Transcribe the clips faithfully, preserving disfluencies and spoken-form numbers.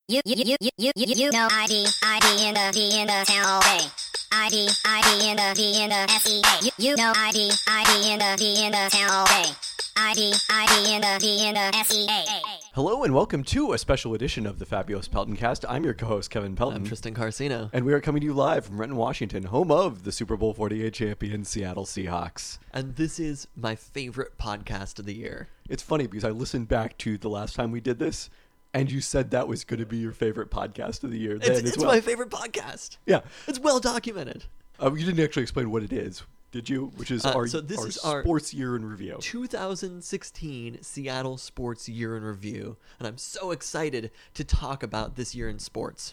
You, you, you, you, you, you, you know I D, I D in the, D in the town all day. I D, I D in the, D in the S E A. You, you know I D, I D in the, D in the town all day. I D, I D in the, D in the S E A. Hello and welcome to a special edition of the Fabulous Peltoncast. I'm your co-host Kevin Pelton. I'm Tristan Carcino. And we are coming to you live from Renton, Washington, home of the Super Bowl forty-eight champion Seattle Seahawks. And this is my favorite podcast of the year. It's funny because I listened back to the last time we did this, and you said that was going to be your favorite podcast of the year then It's, as it's well. my favorite podcast. Yeah. It's well documented. Uh, you didn't actually explain what it is, did you? Which is Uh, our, so this our is our sports year in review. two thousand sixteen Seattle Sports Year in Review. And I'm so excited to talk about this year in sports.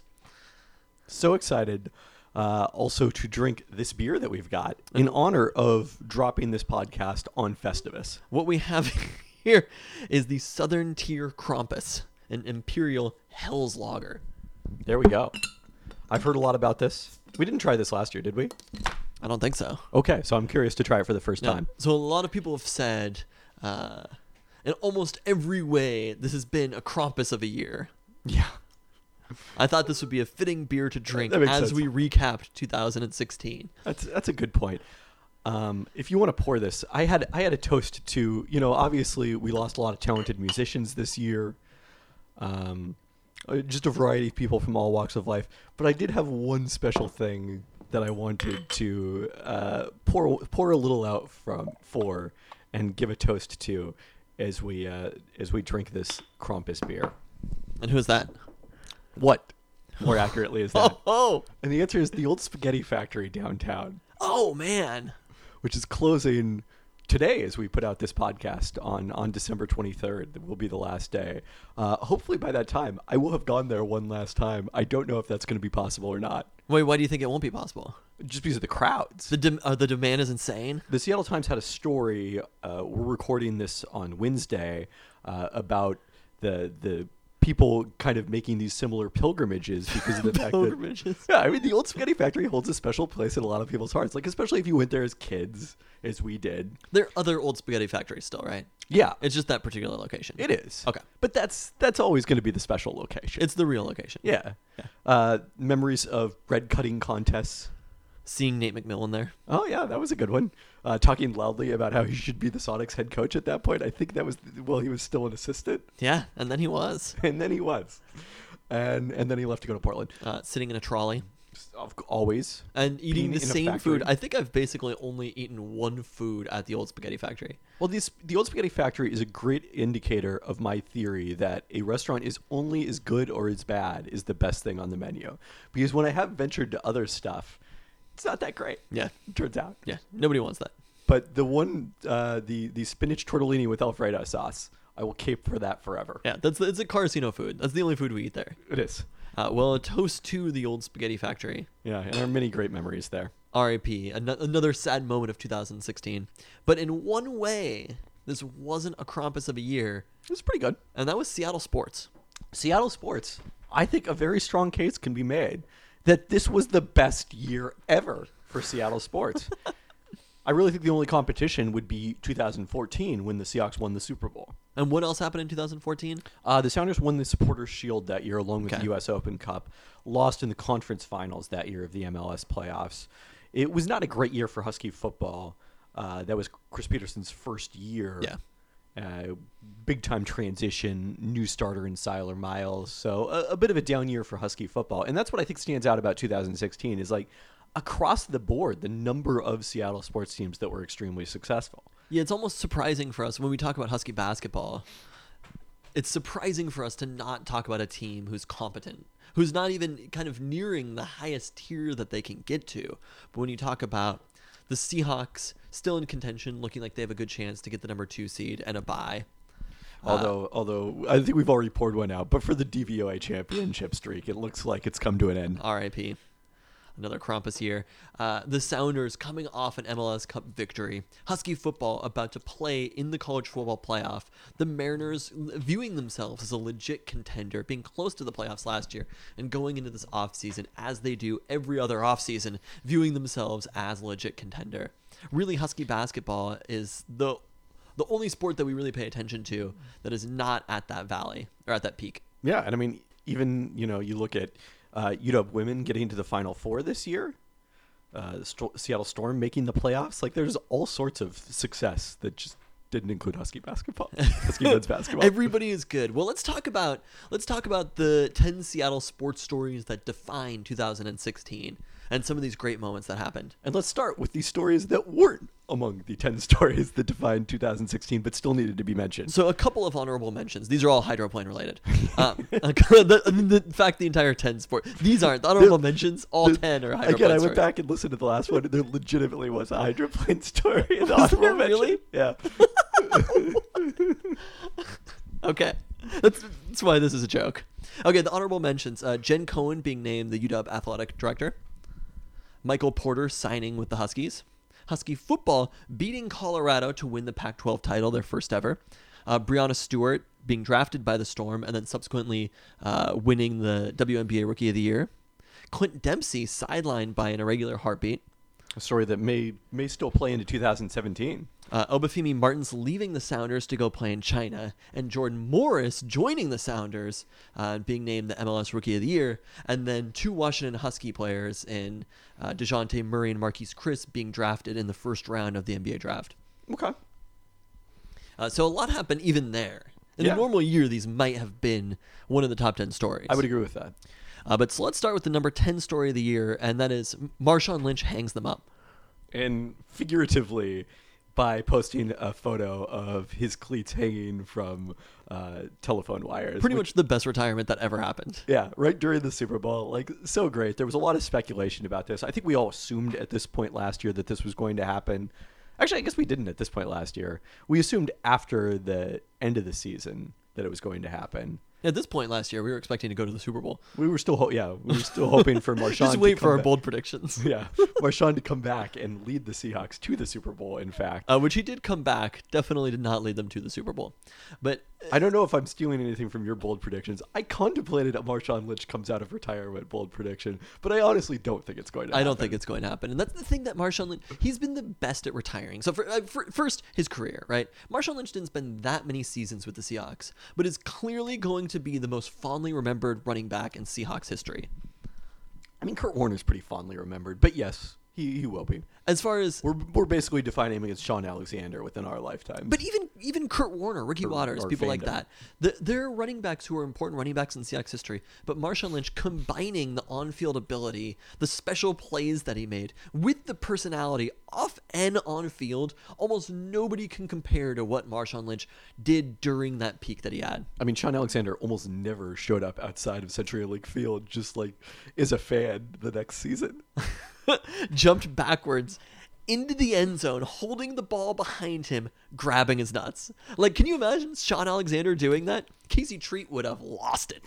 So excited uh, also to drink this beer that we've got in honor of dropping this podcast on Festivus. What we have here is the Southern Tier Krampus, an Imperial Hell's Lager. There we go. I've heard a lot about this. We didn't try this last year, did we? I don't think so. Okay, so I'm curious to try it for the first No. time. So a lot of people have said, uh, in almost every way, this has been a Krampus of a year. Yeah. I thought this would be a fitting beer to drink That makes as sense. we recapped two thousand sixteen. That's that's a good point. Um, if you want to pour this, I had I had a toast to, you know, obviously we lost a lot of talented musicians this year. Um, uh, just a variety of people from all walks of life. But I did have one special thing that I wanted to uh, pour pour a little out from for and give a toast to as we uh, as we drink this Krampus beer. And who is that? What, more accurately, is that? Oh, And the answer is the old Spaghetti Factory downtown, oh man. which is closing today as we put out this podcast on, on December twenty-third. That will be the last day. Uh, hopefully by that time, I will have gone there one last time. I don't know if that's going to be possible or not, Wait, why do you think it won't be possible? just because of the crowds. The dem- uh, the demand is insane. The Seattle Times had a story. Uh, we're recording this on Wednesday uh, about the the people kind of making these similar pilgrimages because of the fact that Pilgrimages. yeah, I mean the old Spaghetti Factory holds a special place in a lot of people's hearts. Like especially if you went there as kids, as we did. There are other old spaghetti factories still, right? Yeah, It's just that particular location. it is. Okay. but that's that's always going to be the special location. It's the real location. yeah. Uh, memories of bread cutting contests. Seeing Nate McMillan there. Oh yeah, that was a good one. Uh, talking loudly about how he should be the Sonics head coach at that point. I think that was well, he was still an assistant, Yeah, and then he was. and then he was, and and then he left to go to Portland. Uh, sitting in a trolley. Of- Always. And eating Being the in a same factory. food. I think I've basically only eaten one food at the old spaghetti factory. Well, this, the old Spaghetti Factory is a great indicator of my theory that a restaurant is only as good or as bad as the best thing on the menu. Because when I have ventured to other stuff, it's not that great. Yeah. It turns out. Yeah, nobody wants that. But the one, uh, the the spinach tortellini with Alfredo sauce, I will cape for that forever. Yeah, that's it's a Carcino food. That's the only food we eat there. It is. Uh, well, a toast to the old spaghetti factory. Yeah, and there are many great memories there. R I P An- another sad moment of two thousand sixteen. But in one way, this wasn't a Krampus of a year, It was pretty good. and that was Seattle sports. Seattle sports. I think a very strong case can be made that this was the best year ever for Seattle sports. I really think the only competition would be two thousand fourteen when the Seahawks won the Super Bowl. And what else happened in two thousand fourteen? Uh, the Sounders won the Supporters' Shield that year along with Okay. the U S Open Cup, lost in the conference finals that year of the M L S playoffs. It was not a great year for Husky football. Uh, that was Chris Peterson's first year. Yeah. Uh, big time transition, new starter in Siler Miles. So a, a bit of a down year for Husky football. And that's what I think stands out about two thousand sixteen is like across the board, the number of Seattle sports teams that were extremely successful. Yeah, it's almost surprising for us when we talk about Husky basketball. It's surprising for us to not talk about a team who's competent, who's not even kind of nearing the highest tier that they can get to. But when you talk about the Seahawks still in contention, looking like they have a good chance to get the number two seed and a bye. Although, although I think we've already poured one out, but for the D V O A championship streak, it looks like it's come to an end. R I P Another Krampus year. Uh, the Sounders coming off an M L S Cup victory. Husky football about to play in the college football playoff. The Mariners viewing themselves as a legit contender, being close to the playoffs last year, and going into this offseason, as they do every other offseason, viewing themselves as a legit contender. Really, Husky basketball is the the only sport that we really pay attention to that is not at that valley, or at that peak. Yeah, and I mean, even, you know, you look at uh, U W women getting into the Final Four this year, uh, the St- Seattle Storm making the playoffs. Like, there's all sorts of success that just didn't include Husky basketball, Husky men's basketball. Everybody is good. Well, let's talk about let's talk about the ten Seattle sports stories that define two thousand sixteen and some of these great moments that happened. And let's start with these stories that weren't among the ten stories that defined two thousand sixteen, but still needed to be mentioned. So a couple of honorable mentions. These are all hydroplane related. Um, the, the, in fact, the entire ten sport. These aren't the honorable mentions. All The- ten are hydroplane Again, I went stories. back and listened to the last one. And there legitimately was a hydroplane story. In the Was honorable there mention. really? Yeah. Okay. That's, that's why this is a joke. Okay, the honorable mentions. Uh, Jen Cohen being named the U W athletic director. Michael Porter signing with the Huskies. Husky football beating Colorado to win the Pac twelve title, their first ever. Uh, Breonna Stewart being drafted by the Storm and then subsequently uh, winning the W N B A Rookie of the Year. Clint Dempsey sidelined by an irregular heartbeat. A story that may may still play into two thousand seventeen. Uh, Obafemi Martins leaving the Sounders to go play in China, and Jordan Morris joining the Sounders, uh, being named the M L S Rookie of the Year, and then two Washington Husky players in uh, DeJounte Murray and Marquise Chris being drafted in the first round of the N B A draft. Okay. Uh, so a lot happened even there. In Yeah. a normal year, these might have been one of the top ten stories. I would agree with that. Uh, but so let's start with the number ten story of the year, and that is Marshawn Lynch hangs them up. And figuratively, by posting a photo of his cleats hanging from uh, telephone wires. Pretty which- much the best retirement that ever happened. Yeah, right during the Super Bowl. Like, so great. There was a lot of speculation about this. I think we all assumed at this point last year that this was going to happen. Actually, I guess we didn't at this point last year. We assumed after the end of the season that it was going to happen. At this point last year, we were expecting to go to the Super Bowl. We were still, ho- yeah, we were still hoping for Marshawn. Just to wait come for our back. bold predictions. Yeah, Marshawn to come back and lead the Seahawks to the Super Bowl. In fact, Uh, which he did come back, definitely did not lead them to the Super Bowl. But I don't know if I'm stealing anything from your bold predictions. I contemplated a Marshawn Lynch comes out of retirement bold prediction, but I honestly don't think it's going to. I happen. don't think it's going to happen. And that's the thing that Marshawn Lynch, he's been the best at retiring. So for, uh, for first, his career, right? Marshawn Lynch didn't spend that many seasons with the Seahawks, but is clearly going to be the most fondly remembered running back in Seahawks history. I mean, Kurt Warner's pretty fondly remembered, but yes, he, he will be. As far as We're we're basically defining him as Sean Alexander within our lifetime. But even even Kurt Warner, Ricky Or- Waters, or people like fandom. that, the, there are running backs who are important running backs in Seahawks history. But Marshawn Lynch combining the on-field ability, the special plays that he made, with the personality off and on field, almost nobody can compare to what Marshawn Lynch did during that peak that he had. I mean, Sean Alexander almost never showed up outside of CenturyLink Field, just like is a fan the next season. Jumped backwards into the end zone, holding the ball behind him, grabbing his nuts. Like, can you imagine Sean Alexander doing that? Casey Treat would have lost it.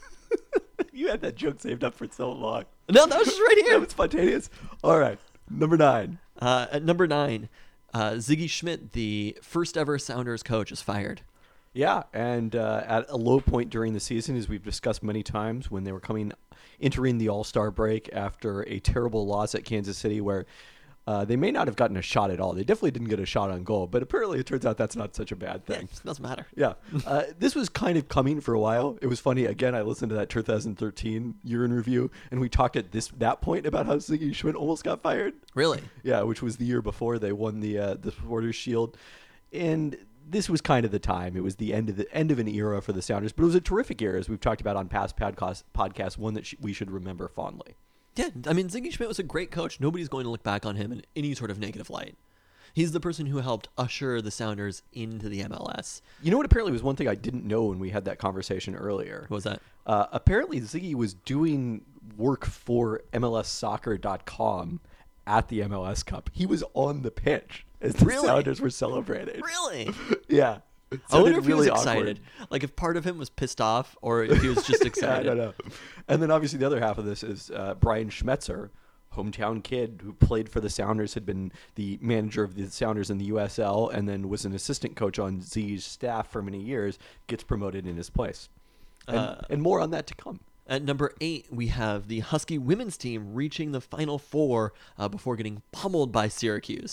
You had that joke saved up for so long. No, that was just right That here. was spontaneous. All right, number nine. Uh, at number nine, uh, Ziggy Schmidt, the first ever Sounders coach, is fired. Yeah, and uh, at a low point during the season, as we've discussed many times, when they were coming, entering the All-Star break after a terrible loss at Kansas City, where uh, they may not have gotten a shot at all. They definitely didn't get a shot on goal, but apparently it turns out that's not such a bad thing. It doesn't matter. Yeah, uh, this was kind of coming for a while. It was funny. Again, I listened to that two thousand thirteen year in review, and we talked at this that point about how Ziggy Schmidt almost got fired. Really? Yeah, which was the year before they won the uh, the Supporters Shield, and this was kind of the time. It was the end of the end of an era for the Sounders, but it was a terrific era, as we've talked about on past podcast podcasts. One that sh- we should remember fondly. Yeah, I mean, Ziggy Schmidt was a great coach. Nobody's going to look back on him in any sort of negative light. He's the person who helped usher the Sounders into the M L S. You know what? Apparently, was one thing I didn't know when we had that conversation earlier. What was that? Uh, apparently, Ziggy was doing work for M L S soccer dot com at the M L S Cup. He was on the pitch as the Really? Sounders were celebrating. Really? Yeah. It I wonder sounded if he was really excited. awkward. Like, if part of him was pissed off or if he was just Yeah, I excited. don't know. And then obviously the other half of this is uh, Brian Schmetzer, hometown kid who played for the Sounders, had been the manager of the Sounders in the U S L, and then was an assistant coach on Z's staff for many years, gets promoted in his place. And, Uh, and more on that to come. At number eight, we have the Husky women's team reaching the Final Four uh, before getting pummeled by Syracuse.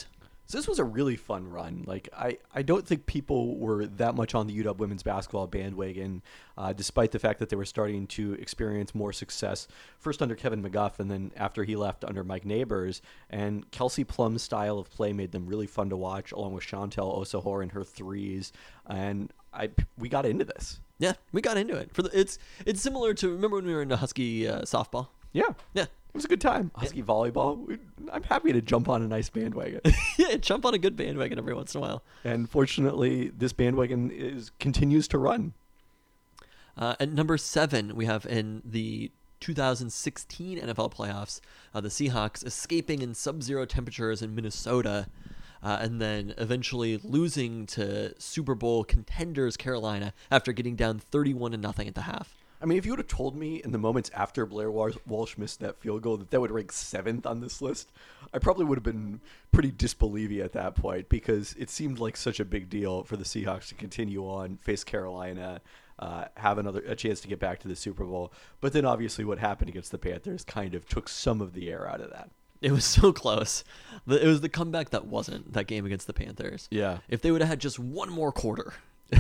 So this was a really fun run. Like I, I don't think people were that much on the U W women's basketball bandwagon, uh, despite the fact that they were starting to experience more success. First under Kevin McGuff, and then after he left under Mike Neighbors. And Kelsey Plum's style of play made them really fun to watch, along with Chantel Osahor and her threes. And I, we got into this. Yeah, we got into it. For the, it's it's similar to, remember when we were into Husky uh, softball? Yeah, Yeah. it was a good time. Husky volleyball. We, I'm happy to jump on a nice bandwagon. Yeah, jump on a good bandwagon every once in a while. And fortunately, this bandwagon is continues to run. Uh, at number seven, we have in the two thousand sixteen N F L playoffs, uh, the Seahawks escaping in sub-zero temperatures in Minnesota, uh, and then eventually losing to Super Bowl contenders Carolina after getting down thirty-one to nothing at the half. I mean, if you would have told me in the moments after Blair Walsh missed that field goal that that would rank seventh on this list, I probably would have been pretty disbelieving at that point, because it seemed like such a big deal for the Seahawks to continue on, face Carolina, uh, have another a chance to get back to the Super Bowl. But then obviously what happened against the Panthers kind of took some of the air out of that. It was so close. The- It was the comeback that wasn't, that game against the Panthers. Yeah. If they would have had just one more quarter.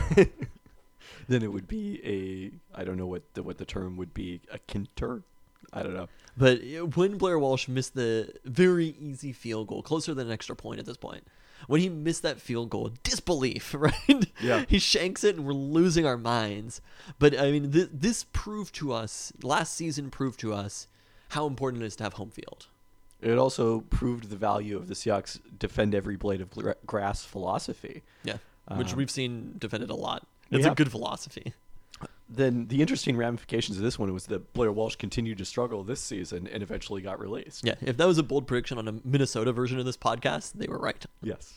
Then it would be a, I don't know what the, what the term would be, a kinter? I don't know. But when Blair Walsh missed the very easy field goal, closer than an extra point at this point, when he missed that field goal, disbelief, right? Yeah. He shanks it and we're losing our minds. But, I mean, th- this proved to us, last season proved to us how important it is to have home field. It also proved the value of the Seahawks defend every blade of gra- grass philosophy. Yeah, which Um, we've seen defended a lot. we It's a have. good philosophy. Then the interesting ramifications of this one was that Blair Walsh continued to struggle this season and eventually got released. Yeah, if that was a bold prediction on a Minnesota version of this podcast, they were right. Yes.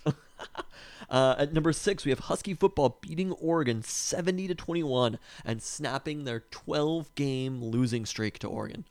Uh, at number six, we have Husky football beating Oregon seventy to twenty-one and snapping their twelve-game losing streak to Oregon.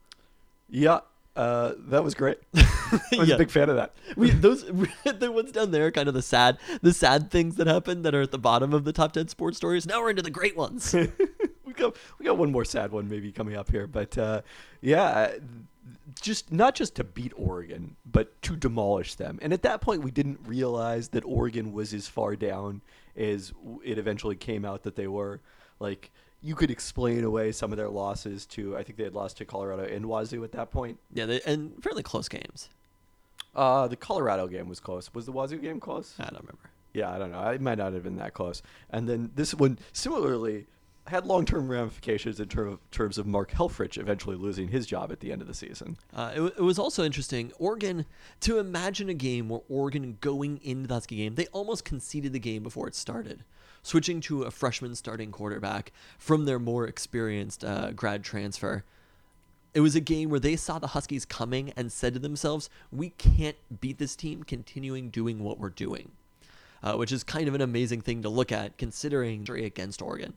Yeah, uh, that was great. I was Yeah. a big fan of that. We those the ones down there, kind of the sad, the sad things that happen that are at the bottom of the top ten sports stories. Now we're into the great ones. we got we got one more sad one maybe coming up here, but uh, yeah, just not just to beat Oregon, but to demolish them. And at that point, we didn't realize that Oregon was as far down as it eventually came out that they were. Like, you could explain away some of their losses to, I think they had lost to Colorado and Wazoo at that point. Yeah, they, and fairly close games. Uh, the Colorado game was close. Was the Wazoo game close? I don't remember. Yeah, I don't know. It might not have been that close. And then this one, similarly, had long-term ramifications in ter- terms of Mark Helfrich eventually losing his job at the end of the season. Uh, it, w- it was also interesting. Oregon, to imagine a game where Oregon going into the Husky game, they almost conceded the game before it started, switching to a freshman starting quarterback from their more experienced uh, grad transfer. It was a game where they saw the Huskies coming and said to themselves, we can't beat this team continuing doing what we're doing, uh, which is kind of an amazing thing to look at considering against Oregon.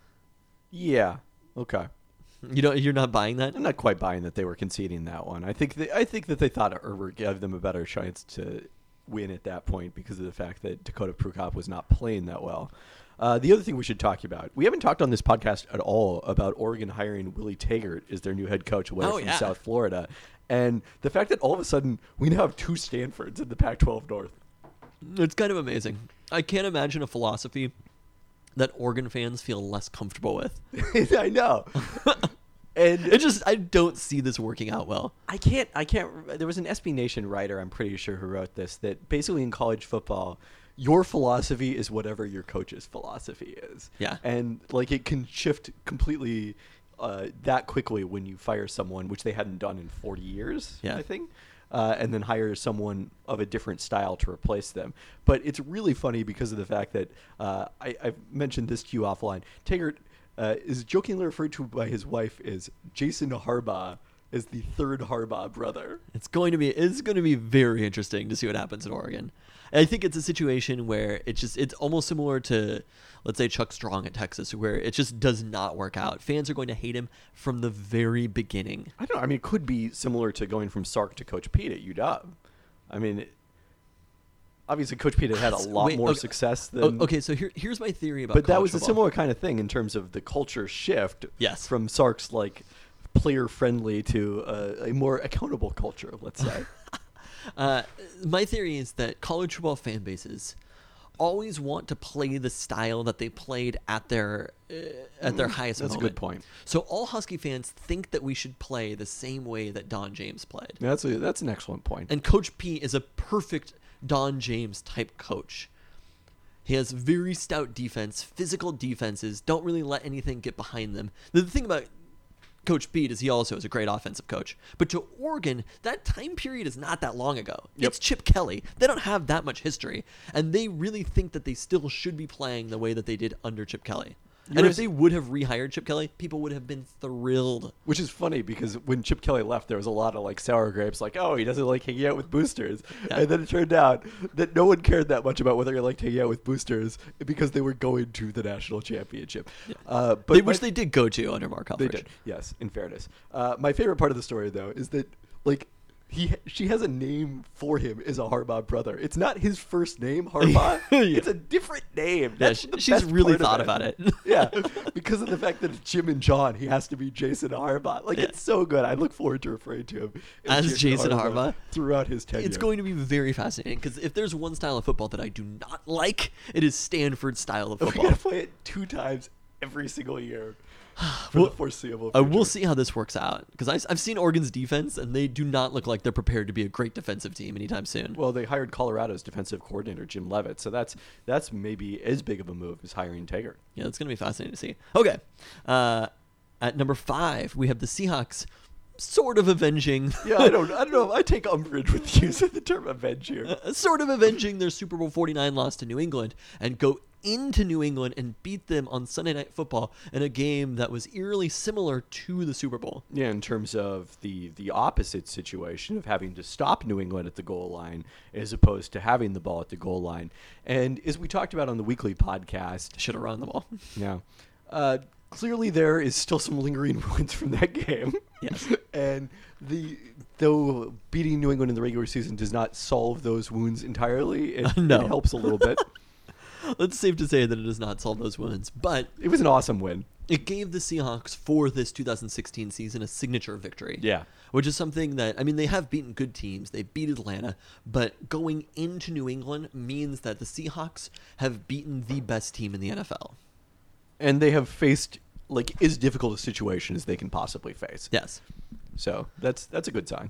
Yeah. Okay. You know, you're not buying that? I'm not quite buying that they were conceding that one. I think they, I think that they thought Herbert gave them a better chance to win at that point because of the fact that Dakota Prukop was not playing that well. Uh, the other thing we should talk about, we haven't talked on this podcast at all about Oregon hiring Willie Taggart as their new head coach away Oh, from yeah. South Florida. And the fact that all of a sudden we now have two Stanfords in the Pac twelve North. It's kind of amazing. I can't imagine a philosophy that Oregon fans feel less comfortable with. I know. And It just, I don't see this working out well. I can't, I can't, there was an S B Nation writer, I'm pretty sure, who wrote this, that basically in college football, your philosophy is whatever your coach's philosophy is. Yeah. And, like, it can shift completely uh, that quickly when you fire someone, which they hadn't done in forty years, Yeah. I think, uh, and then hire someone of a different style to replace them. But it's really funny because of the fact that, uh, I, I've mentioned this to you offline, Taggart uh, is jokingly referred to by his wife as Jason Harbaugh, as the third Harbaugh brother. It's going to be, it's going to be very interesting to see what happens in Oregon. And I think it's a situation where it's just, it's almost similar to, let's say, Chuck Strong at Texas, where it just does not work out. Fans are going to hate him from the very beginning. I don't know. I mean, it could be similar to going from Sark to Coach Pete at U W. I mean, it, obviously, Coach Pete had had a lot Wait, more okay. success Oh, than. okay, so here, here's my theory about But that college was a football. similar kind of thing in terms of the culture shift. Yes. From Sark's like player friendly to uh, a more accountable culture, let's say. Uh, my theory is that college football fan bases always want to play the style that they played at their uh, at their highest That's a moment. good point. So all Husky fans think that we should play the same way that Don James played. That's a, that's an excellent point. And Coach P is a perfect Don James type coach. He has very stout defense, physical defenses, don't really let anything get behind them. The thing about Coach Pete is he also is a great offensive coach. But to Oregon, that time period is not that long ago. Yep. It's Chip Kelly. They don't have that much history. And they really think that they still should be playing the way that they did under Chip Kelly. And Yours- if they would have rehired Chip Kelly, people would have been thrilled. Which is funny because when Chip Kelly left, there was a lot of like sour grapes, like, oh, he doesn't like hanging out with boosters. Yeah. And then it turned out that no one cared that much about whether he liked hanging out with boosters because they were going to the national championship. Uh, but They, my- which they did go to under Mark They Helfrich. did, yes, in fairness. Uh, my favorite part of the story, though, is that, like, he she has a name for him as a Harbaugh brother. It's not his first name, Harbaugh. Yeah. It's a different name. Yeah, That's she- the she's best really part thought of about it. Yeah, because of the fact that it's Jim and John, he has to be Jason Harbaugh. Like, Yeah. it's so good. I look forward to referring to him As Jason Harbaugh? throughout his tenure. It's going to be very fascinating because if there's one style of football that I do not like, it is Stanford's style of We football. gotta play it two times every single year for Well, the foreseeable Uh, future. we'll see how this works out because I've seen Oregon's defense and they do not look like they're prepared to be a great defensive team anytime soon. Well, they hired Colorado's defensive coordinator, Jim Levitt, so that's that's maybe as big of a move as hiring Tager. Yeah, it's going to be fascinating to see. Okay. Uh, at number five, we have the Seahawks sort of avenging. Yeah, I don't, I don't know. I take umbrage with the use of the term avenge here. uh, sort of avenging their Super Bowl forty-nine loss to New England and go into New England and beat them on Sunday Night Football in a game that was eerily similar to the Super Bowl. Yeah, in terms of the the opposite situation of having to stop New England at the goal line as opposed to having the ball at the goal line. And as we talked about on the weekly podcast, Should have run the ball. yeah, uh, clearly there is still some lingering wounds from that game. Yes. And the though beating New England in the regular season does not solve those wounds entirely, it, No. it helps a little bit. It's safe to say that it does not solve those wounds, but It was an awesome win. it gave the Seahawks for this two thousand sixteen season a signature victory. Yeah. Which is something that, I mean, they have beaten good teams. They beat Atlanta, but going into New England means that the Seahawks have beaten the best team in the N F L. And they have faced like as difficult a situation as they can possibly face. Yes. So that's that's a good sign.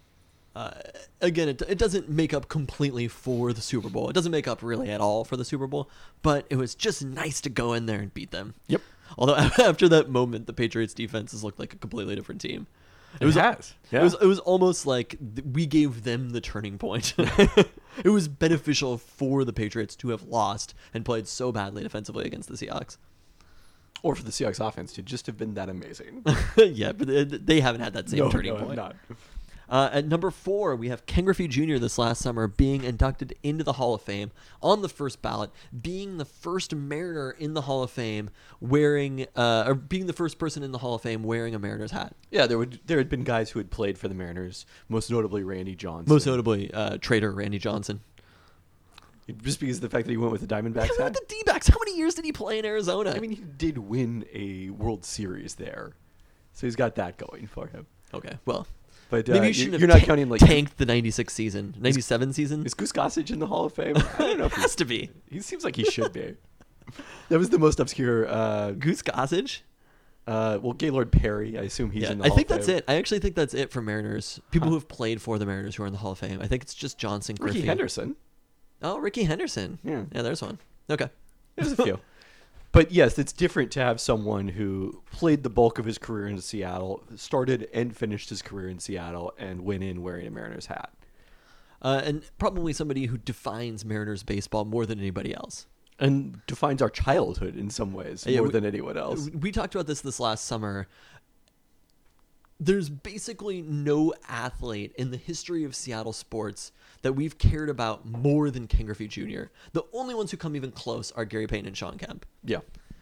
Uh, again, it, it doesn't make up completely for the Super Bowl. It doesn't make up really at all for the Super Bowl, but it was just nice to go in there and beat them. Yep. Although after that moment, the Patriots defense has looked like a completely different team. It was has. Yeah. It was it was almost like th- we gave them the turning point. It was beneficial for the Patriots to have lost and played so badly defensively against the Seahawks. Or for the Seahawks offense to just have been that amazing. Yeah, but they, they haven't had that same no, turning no, point. not. Uh, at number four, we have Ken Griffey Junior this last summer being inducted into the Hall of Fame on the first ballot, being the first Mariner in the Hall of Fame wearing, uh, or being the first person in the Hall of Fame wearing a Mariners hat. Yeah, there would there had been guys who had played for the Mariners, most notably Randy Johnson. Most notably, uh, trader Randy Johnson. Just because of the fact that he went with the Diamondbacks Yeah, hat. with the D-backs. How many years did he play in Arizona? I mean, he did win a World Series there, so he's got that going for him. okay, well, But uh, maybe you you- shouldn't you're have not ta- counting like tanked the ninety-six season, ninety-seven season. Is Goose Gossage in the Hall of Fame? I don't know. It If has to be. he, he seems like he should be. That was the most obscure. Uh, Goose Gossage? uh, well, Gaylord Perry. I assume he's Yeah, in the I Hall think of that's Fame. it. I actually think that's it for Mariners. People Huh. who have played for the Mariners who are in the Hall of Fame. I think it's just Johnson, Griffey. Ricky Henderson. Oh, Ricky Henderson. Yeah. Yeah, there's one. Okay. There's a few. But yes, it's different to have someone who played the bulk of his career in Seattle, started and finished his career in Seattle, and went in wearing a Mariners hat. Uh, and probably somebody who defines Mariners baseball more than anybody else. And defines our childhood in some ways Yeah, more we- than anyone else. We talked about this this last summer. There's basically no athlete in the history of Seattle sports that we've cared about more than Ken Griffey Junior The only ones who come even close are Gary Payton and Sean Kemp. Yeah.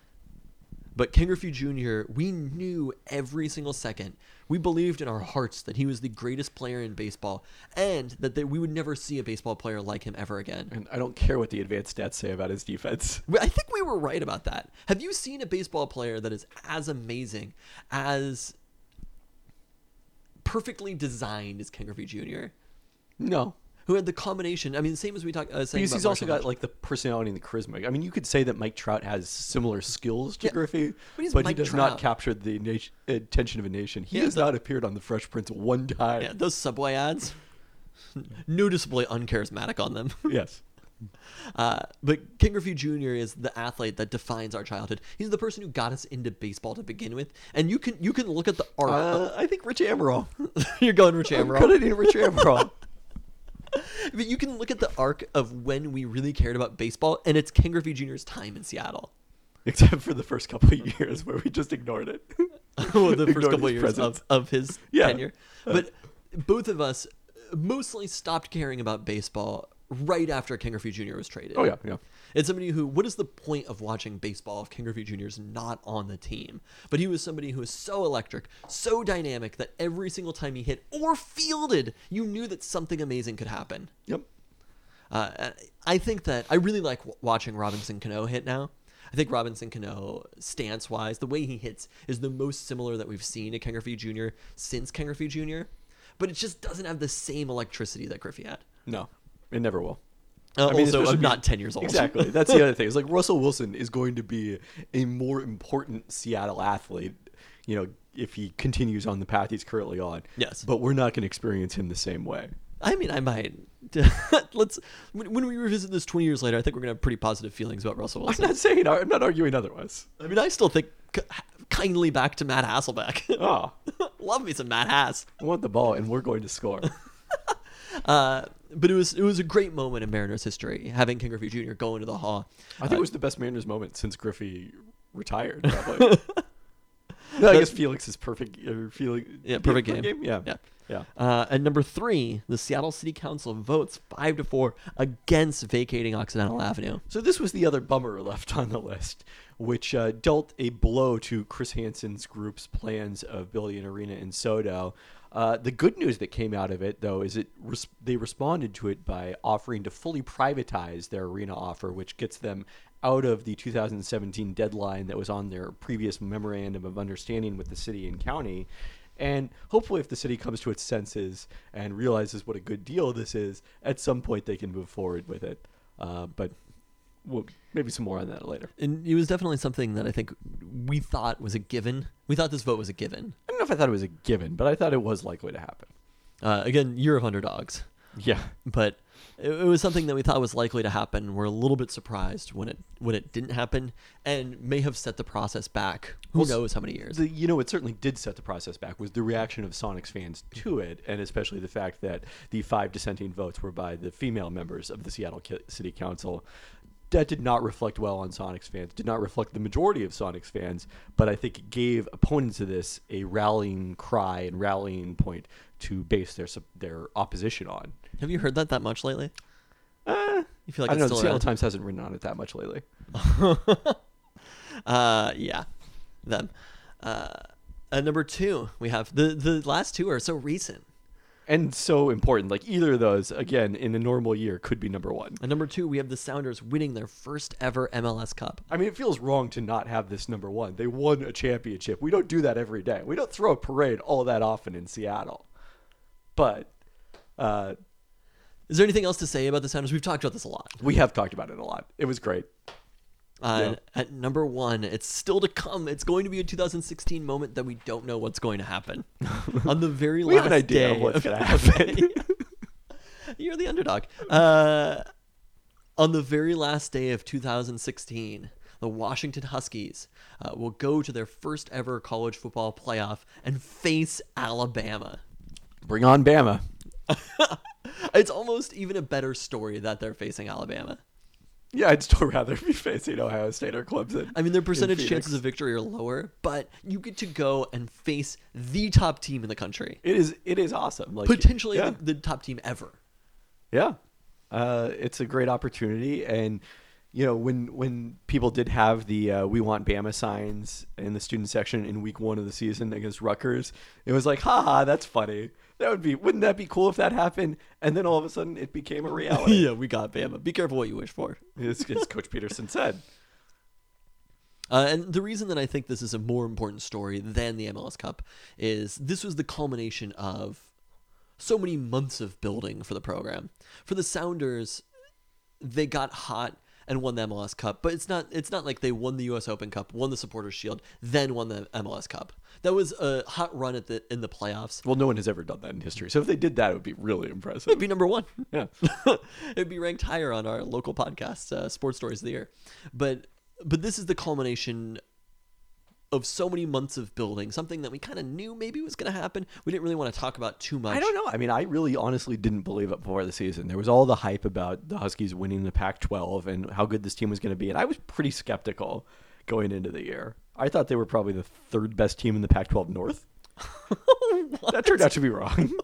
But Ken Griffey Junior, we knew every single second. We believed in our hearts that he was the greatest player in baseball and that they, we would never see a baseball player like him ever again. And I don't care what the advanced stats say about his defense. We- I think we were right about that. Have you seen a baseball player that is as amazing, as perfectly designed as Ken Griffey Junior? No. who had the combination. I mean, same as we talked. Uh, saying Because about he's also Marshall got like the personality and the charisma. I mean, you could say that Mike Trout has similar skills to Yeah, Griffey, but he's but Mike he does Trout. not capture the nation, attention of a nation. He Yeah, has the- not appeared on the Fresh Prince one time. Yeah, those Subway ads, noticeably uncharismatic on them. Yes. Uh, but Ken Griffey Junior is the athlete that defines our childhood. He's the person who got us into baseball to begin with, and you can you can look at the art. Uh, I think Rich Amaral. You're going Rich I'm Amaral. gonna need Rich Amaral. But you can look at the arc of when we really cared about baseball, and it's Ken Griffey Junior's time in Seattle. Except for the first couple of years where we just ignored it. Well, the first Ignored couple of his years presence. of, of his Yeah. tenure. But both of us mostly stopped caring about baseball right after Ken Griffey Junior was traded. Oh yeah, yeah. It's somebody who, what is the point of watching baseball if Ken Griffey Junior is not on the team? But he was somebody who was so electric, so dynamic that every single time he hit or fielded, you knew that something amazing could happen. Yep. Uh, I think that I really like w- watching Robinson Cano hit now. I think Robinson Cano, stance-wise, the way he hits is the most similar that we've seen to Ken Griffey Junior since Ken Griffey Junior But it just doesn't have the same electricity that Griffey had. No, it never will. Uh, I mean, also, especially I'm not be- ten years old. Exactly. That's the other thing. It's like Russell Wilson is going to be a more important Seattle athlete, you know, if he continues on the path he's currently on. Yes. But we're not going to experience him the same way. I mean, I might. Let's when, when we revisit this twenty years later, I think we're gonna have pretty positive feelings about Russell I'm Wilson. not saying, I'm not arguing otherwise. I mean, I still think k- kindly back to Matt Hasselbeck. Oh, Love me some Matt Hass. I want the ball and we're going to score. Uh, but it was it was a great moment in Mariners history having Ken Griffey Junior go into the Hall. I think it was the best Mariners moment since Griffey retired, probably. No, I guess Felix's perfect, uh, Felix, Yeah, perfect game. Yeah. Yeah. Yeah. Uh, at number three, the Seattle City Council votes five to four against vacating Occidental Avenue. So this was the other bummer left on the list, which uh, dealt a blow to Chris Hansen's group's plans of building an arena in Sodo. Uh, the good news that came out of it, though, is it res- they responded to it by offering to fully privatize their arena offer, which gets them out of the two thousand seventeen deadline that was on their previous memorandum of understanding with the city and county. And hopefully if the city comes to its senses and realizes what a good deal this is, at some point they can move forward with it. Uh, but we'll, maybe some more on that later. And it was definitely something that I think we thought was a given. We thought this vote was a given. I don't know if I thought it was a given, but I thought it was likely to happen. Uh, again, year of underdogs. Yeah. But it, it was something that we thought was likely to happen. We're a little bit surprised when it when it didn't happen, and may have set the process back. Who Well, knows how many years? The, you know, it certainly did set the process back was the reaction of Sonics fans to it, and especially the fact that the five dissenting votes were by the female members of the Seattle Ki- City Council. That did not reflect well on Sonics fans, did not reflect the majority of Sonics fans, but I think it gave opponents of this a rallying cry and rallying point to base their sup- their opposition on. Have you heard that that much lately? Uh, You feel like I don't know, it's the still Seattle around? Times hasn't written on it that much lately. Uh, yeah, them. Uh, at number two, we have the the last two are so recent. And so important. Like either of those, again, in a normal year, could be number one. At number two, we have the Sounders winning their first ever M L S Cup. I mean, it feels wrong to not have this number one. They won a championship. We don't do that every day. We don't throw a parade all that often in Seattle. But uh, Is there anything else to say about the Sounders? We've talked about this a lot. we have talked about it a lot. It was great. Uh, Yeah. At number one, it's still to come. It's going to be a two thousand sixteen moment that we don't know what's going to happen. On the very We last have an idea day of what's of- going to happen. You're the underdog. Uh, on the very last day of two thousand sixteen, the Washington Huskies uh, will go to their first ever college football playoff and face Alabama. Bring on Bama. It's almost even a better story that they're facing Alabama. Yeah, I'd still rather be facing Ohio State or Clemson. I mean, their in percentage Phoenix. chances of victory are lower, but you get to go and face the top team in the country. It is. It is awesome. Like Potentially yeah. the, the top team ever. Yeah, uh, it's a great opportunity, and you know when when people did have the uh, "We Want Bama" signs in the student section in week one of the season against Rutgers, it was like, haha, that's funny. That would be, wouldn't that be cool if that happened? And then all of a sudden, it became a reality. Yeah, we got Bama. Be careful what you wish for. as, as Coach Peterson said. Uh, and the reason that I think this is a more important story than the M L S Cup is this was the culmination of so many months of building for the program. For the Sounders, they got hot and won the M L S Cup, but it's not it's not like they won the U S Open Cup, won the Supporters Shield, then won the M L S Cup. That was a hot run at the in the playoffs. Well, no one has ever done that in history. So if they did that, it would be really impressive. It'd be number one. Yeah. It'd be ranked higher on our local podcast, uh, Sports Stories of the Year. But but this is the culmination of so many months of building, something that we kind of knew maybe was going to happen. We didn't really want to talk about too much. I don't know. I mean, I really honestly didn't believe it before the season. There was all the hype about the Huskies winning the Pac twelve and how good this team was going to be. And I was pretty skeptical going into the year. I thought they were probably the third best team in the Pac twelve North. That turned out to be wrong.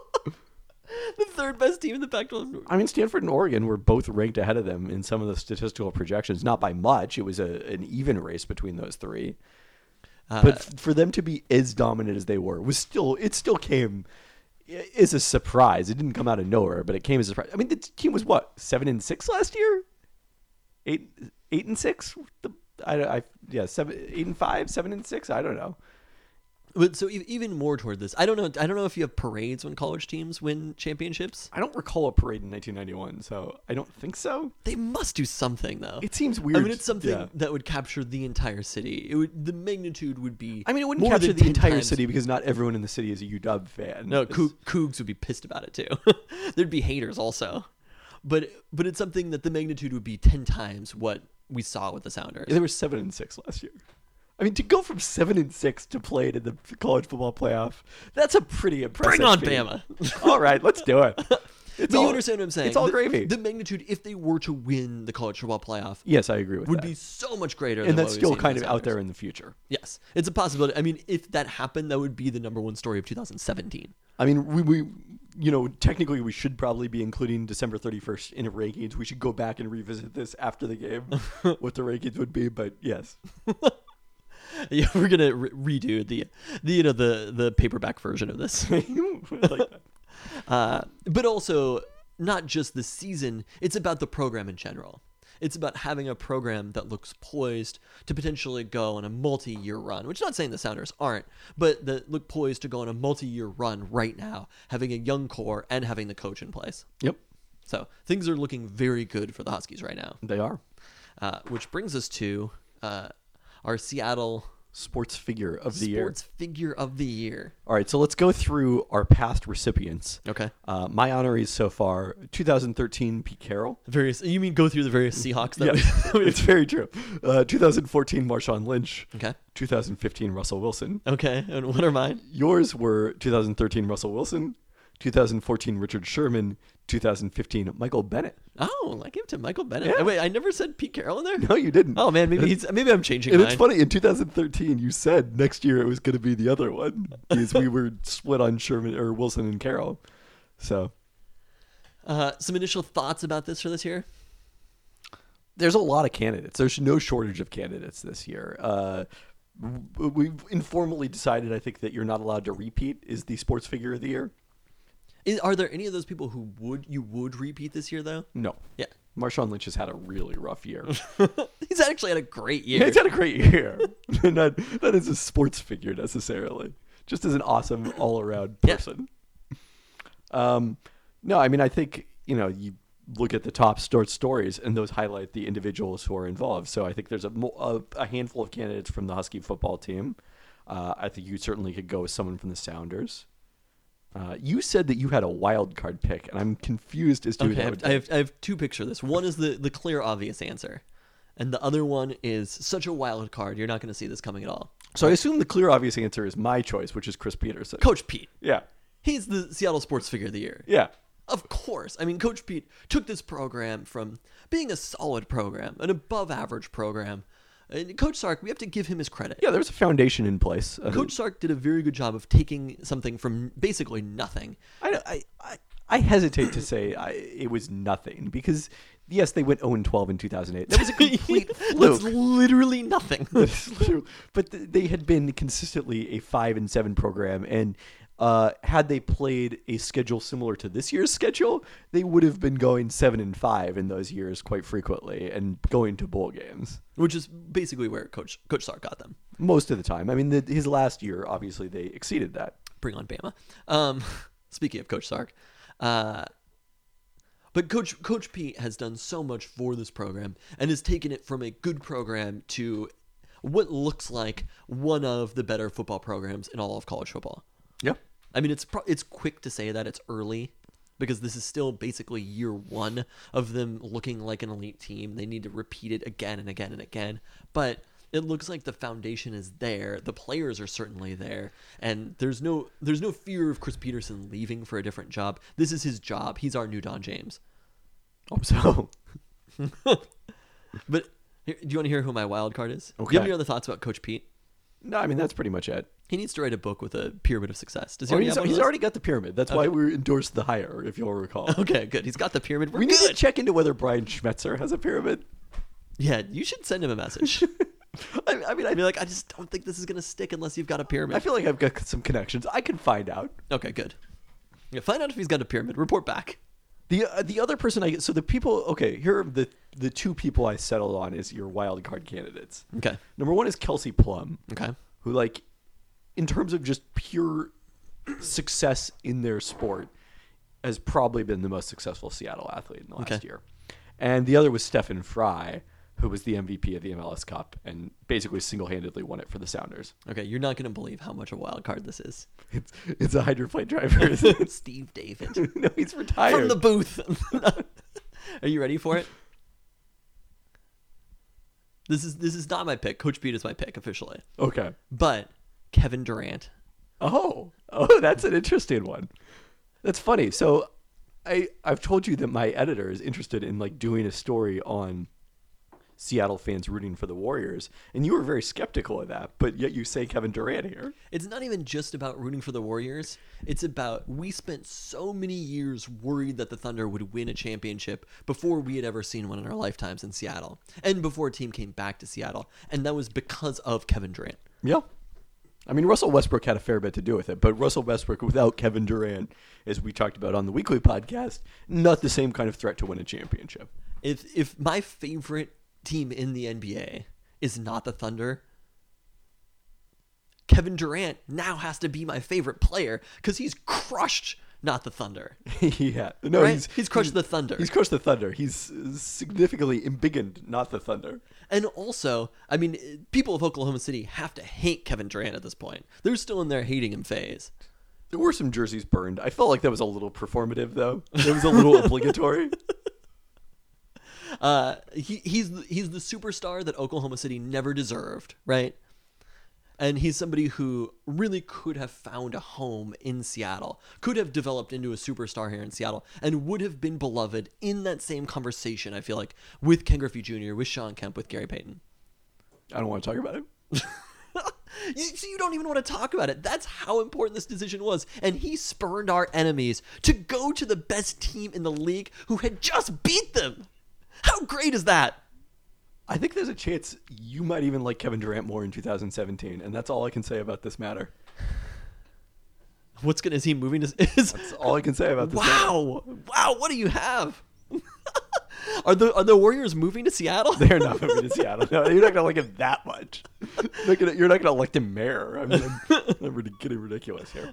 The third best team in the Pac twelve. I mean, Stanford and Oregon were both ranked ahead of them in some of the statistical projections. Not by much. It was a, an even race between those three. Uh, But f- for them to be as dominant as they were was still it still came i- as a surprise. It didn't come out of nowhere, but it came as a surprise. I mean, the team was what seven and six last year, eight eight and six. The, I, I yeah seven eight and five, seven and six. I don't know. But so e- even more toward this, I don't know. I don't know if you have parades when college teams win championships. I don't recall a parade in nineteen ninety-one, so I don't think so. They must do something though. It seems weird. I mean, it's something Yeah. that would capture the entire city. It would. The magnitude would be. I mean, it wouldn't more capture than the ten entire times- city because not everyone in the city is a U W fan. No, It's- Coug- Cougs would be pissed about it too. There'd be haters also, but but it's something that the magnitude would be ten times what we saw with the Sounders. They were seven and six last year. I mean, to go from seven and six to play in the college football playoff—that's a pretty impressive. Bring on feat. Bama! All right, let's do it. It's But all, you understand what I'm saying? It's all the, gravy. The magnitude, if they were to win the college football playoff, yes, I agree with would that. be so much greater. and than that's what we've still seen kind with of the out there Sounders. in the future. Yes, it's a possibility. I mean, if that happened, that would be the number one story of two thousand seventeen. I mean, we, we, you know, technically we should probably be including December thirty-first in rankings. We should go back and revisit this after the game, what the rankings would be. But yes, Yeah, we're gonna re- redo the, the you know the the paperback version of this. I like that. Uh, but also, not just the season, it's about the program in general. It's about having a program that looks poised to potentially go on a multi-year run, which is not saying the Sounders aren't, but that look poised to go on a multi-year run right now, having a young core and having the coach in place. Yep, So things are looking very good for the Huskies right now, they are. uh, which brings us to uh, our Seattle Sports figure of the year. Sports Figure of the Year. All right, so let's go through our past recipients. Okay. Uh, my honorees so far: two thousand thirteen, Pete Carroll. Various. You mean go through the various Seahawks? That Yeah, we, it's very true. Uh, two thousand fourteen, Marshawn Lynch. okay. two thousand fifteen, Russell Wilson. Okay. And what are mine? Yours were two thousand thirteen, Russell Wilson. two thousand fourteen, Richard Sherman. two thousand fifteen, Michael Bennett. Oh, I gave it to Michael Bennett. Yeah. Wait, I never said Pete Carroll in there. No, you didn't. Oh man, maybe he's maybe I'm changing And mine. it's funny, in two thousand thirteen, you said next year it was going to be the other one because we were split on Sherman or Wilson and Carroll. So Uh, some initial thoughts about this for this year. there's a lot of candidates. There's no shortage of candidates this year. Uh, w- we've informally decided, I think, that you're not allowed to repeat is the sports figure of the year. Is, are there any of those people who would you would repeat this year though? No. Yeah, Marshawn Lynch has had a really rough year. he's actually had a great year. He's had a great year. not, not as a sports figure necessarily, just as an awesome all-around Yeah. person. Um, no, I mean, I think, you know, you look at the top start stories and those highlight the individuals who are involved. So I think there's a, mo- a, a handful of candidates from the Husky football team. Uh, I think you certainly could go with someone from the Sounders. Uh, you said that you had a wild card pick, and I'm confused as to who Okay, I that have, would I be. have I have two pictures of this. One is the the clear obvious answer, and the other one is such a wild card. You're not going to see this coming at all. So I assume the clear obvious answer is my choice, which is Chris Peterson. Coach Pete. Yeah. He's the Seattle Sports Figure of the Year. Yeah. Of course. I mean, Coach Pete took this program from being a solid program, an above average program. And Coach Sark, we have to give him his credit. Yeah, there's a foundation in place. Uh, Coach Sark did a very good job of taking something from basically nothing. I, I, I, I hesitate to say I, it was nothing because, yes, they went oh and twelve in two thousand eight. That was a complete That's fluke. literally nothing. That is literally- but th- they had been consistently a five and seven program, and uh, had they played a schedule similar to this year's schedule, they would have been going seven and five in those years quite frequently and going to bowl games Which is basically where Coach Coach Sark got them. most of the time. I mean, the, his last year, obviously, they exceeded that. Bring on Bama. Um, Speaking of Coach Sark. Uh, but Coach Coach Pete has done so much for this program and has taken it from a good program to what looks like one of the better football programs in all of college football. Yeah. I mean, it's pro- it's quick to say that, it's early, because this is still basically year one of them looking like an elite team. They need to repeat it again and again and again. But it looks like the foundation is there. The players are certainly there, and there's no there's no fear of Chris Peterson leaving for a different job. This is his job. He's our new Don James. Hope so. But here, do you want to hear who my wild card is? Do Okay. you have any other thoughts about Coach Pete? No, I mean, that's pretty much it. He needs to write a book with a pyramid of success. Does he Oh, already he's have one of he's those? already got the pyramid. That's why we endorsed the hire, if you'll recall. Okay, good. He's got the pyramid. We're We need good. to check into whether Brian Schmetzer has a pyramid. Yeah, you should send him a message. I, I mean, I, I'd be like, I just don't think this is gonna stick unless you've got a pyramid. I feel like I've got some connections. I can find out. Okay, good. Yeah, find out if he's got a pyramid. Report back. The uh, the other person I so the people okay here are the the two people I settled on as your wild card candidates. Okay. Number one is Kelsey Plum, Okay. who like in terms of just pure success in their sport has probably been the most successful Seattle athlete in the last Okay. year. And the other was Stephen Fry, who was the M V P of the M L S Cup and basically single-handedly won it for the Sounders. Okay, you're not gonna believe how much a wild card this is. It's it's a hydroplane driver. Isn't it? Steve David No, he's retired. from the booth. Are you ready for it? This is this is not my pick. Coach Pete is my pick officially, Okay. but Kevin Durant. Oh, oh, that's an interesting one. That's funny. So, I I've told you that my editor is interested in like doing a story on Seattle fans rooting for the Warriors, and you were very skeptical of that, but yet you say Kevin Durant here. It's not even just about rooting for the Warriors. It's about we spent so many years worried that the Thunder would win a championship before we had ever seen one in our lifetimes in Seattle, and before a team came back to Seattle, and that was because of Kevin Durant. Yeah. I mean, Russell Westbrook had a fair bit to do with it, but Russell Westbrook without Kevin Durant, as we talked about on the weekly podcast, not the same kind of threat to win a championship. If if my favorite team in the N B A is not the Thunder, Kevin Durant now has to be my favorite player because he's crushed not the Thunder. Yeah. No, Right? he's, He's crushed the Thunder. He's crushed the Thunder. He's significantly embiggened not the Thunder. And also, I mean, people of Oklahoma City have to hate Kevin Durant at this point. They're still in their hating him phase. There were some jerseys burned. I felt like that was a little performative, though. It was a little obligatory. Uh, he, he's he's the superstar that Oklahoma City never deserved, right? And he's somebody who really could have found a home in Seattle, could have developed into a superstar here in Seattle, and would have been beloved in that same conversation, I feel like, with Ken Griffey Junior, with Sean Kemp, with Gary Payton. I don't want to talk about it. You, so you don't even want to talk about it. That's how important this decision was. And he spurned our enemies to go to the best team in the league who had just beat them. How great is that? I think there's a chance you might even like Kevin Durant more in two thousand seventeen, and that's all I can say about this matter. What's gonna is he moving to? Is, That's all I can say about this matter. wow, wow! What do you have? are the are the Warriors moving to Seattle? They're not moving to Seattle. No, you're not gonna like him that much. You're not gonna, you're not gonna elect him mayor. I mean, I'm, I'm really getting ridiculous here.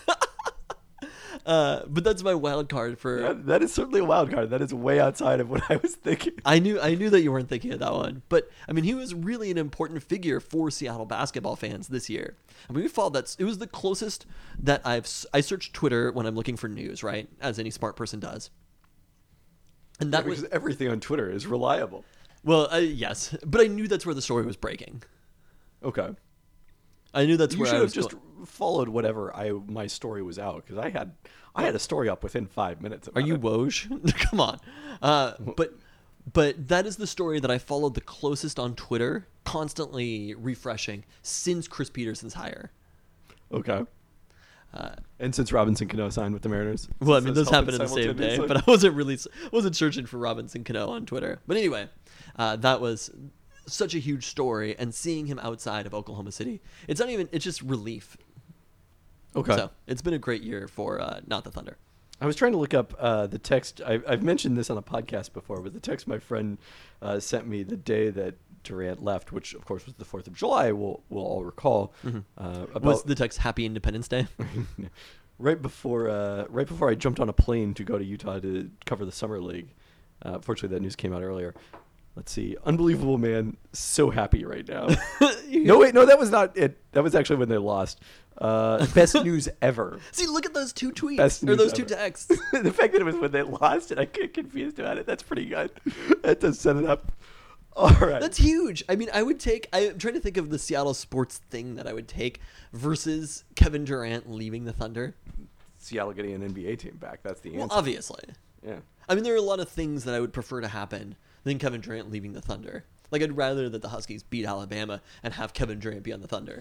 Uh, but that's my wild card for. That, that is certainly a wild card. That is way outside of what I was thinking. I knew I knew that you weren't thinking of that one, but I mean, he was really an important figure for Seattle basketball fans this year. I mean, we followed that. It was the closest that I've s- I searched Twitter when I'm looking for news, right, as any smart person does. And that Because was everything on Twitter is reliable. well, uh, yes, but I knew that's where the story was breaking. Okay. I knew that's You where should I have was just going. followed whatever I my story was out because I had I had a story up within five minutes. Are About you it. Woj? Come on. Uh, but but that is the story that I followed the closest on Twitter, constantly refreshing since Chris Peterson's hire. Okay. Uh, And since Robinson Cano signed with the Mariners. Well, I Since mean, this those happened happened in the same day, simultaneously. but I wasn't really wasn't searching for Robinson Cano on Twitter. But anyway, uh, that was such a huge story, and seeing him outside of Oklahoma City, it's not even it's just relief. Okay. So it's been a great year for uh, not the Thunder. I was trying to look up uh, the text. I, I've mentioned this on a podcast before, but the text my friend uh, sent me the day that Durant left, which of course was the fourth of July, we'll, we'll all recall. Uh, about, Was the text Happy Independence Day? right before uh, right before I jumped on a plane to go to Utah to cover the summer league. Uh, fortunately, that news came out earlier. Let's see. Unbelievable, man. So happy right now. No, wait, no, that was not it. That was actually when they lost. Uh, best news ever. See, look at those two tweets Best or news those two ever. texts. The fact that it was when they lost and I get confused about it, that's pretty good. That does set it up. All right. That's huge. I mean, I would take. I'm trying to think of the Seattle sports thing that I would take versus Kevin Durant leaving the Thunder. Seattle getting an N B A team back. That's the answer. Well, obviously. Yeah. I mean, there are a lot of things that I would prefer to happen than Kevin Durant leaving the Thunder. Like, I'd rather that the Huskies beat Alabama and have Kevin Durant be on the Thunder.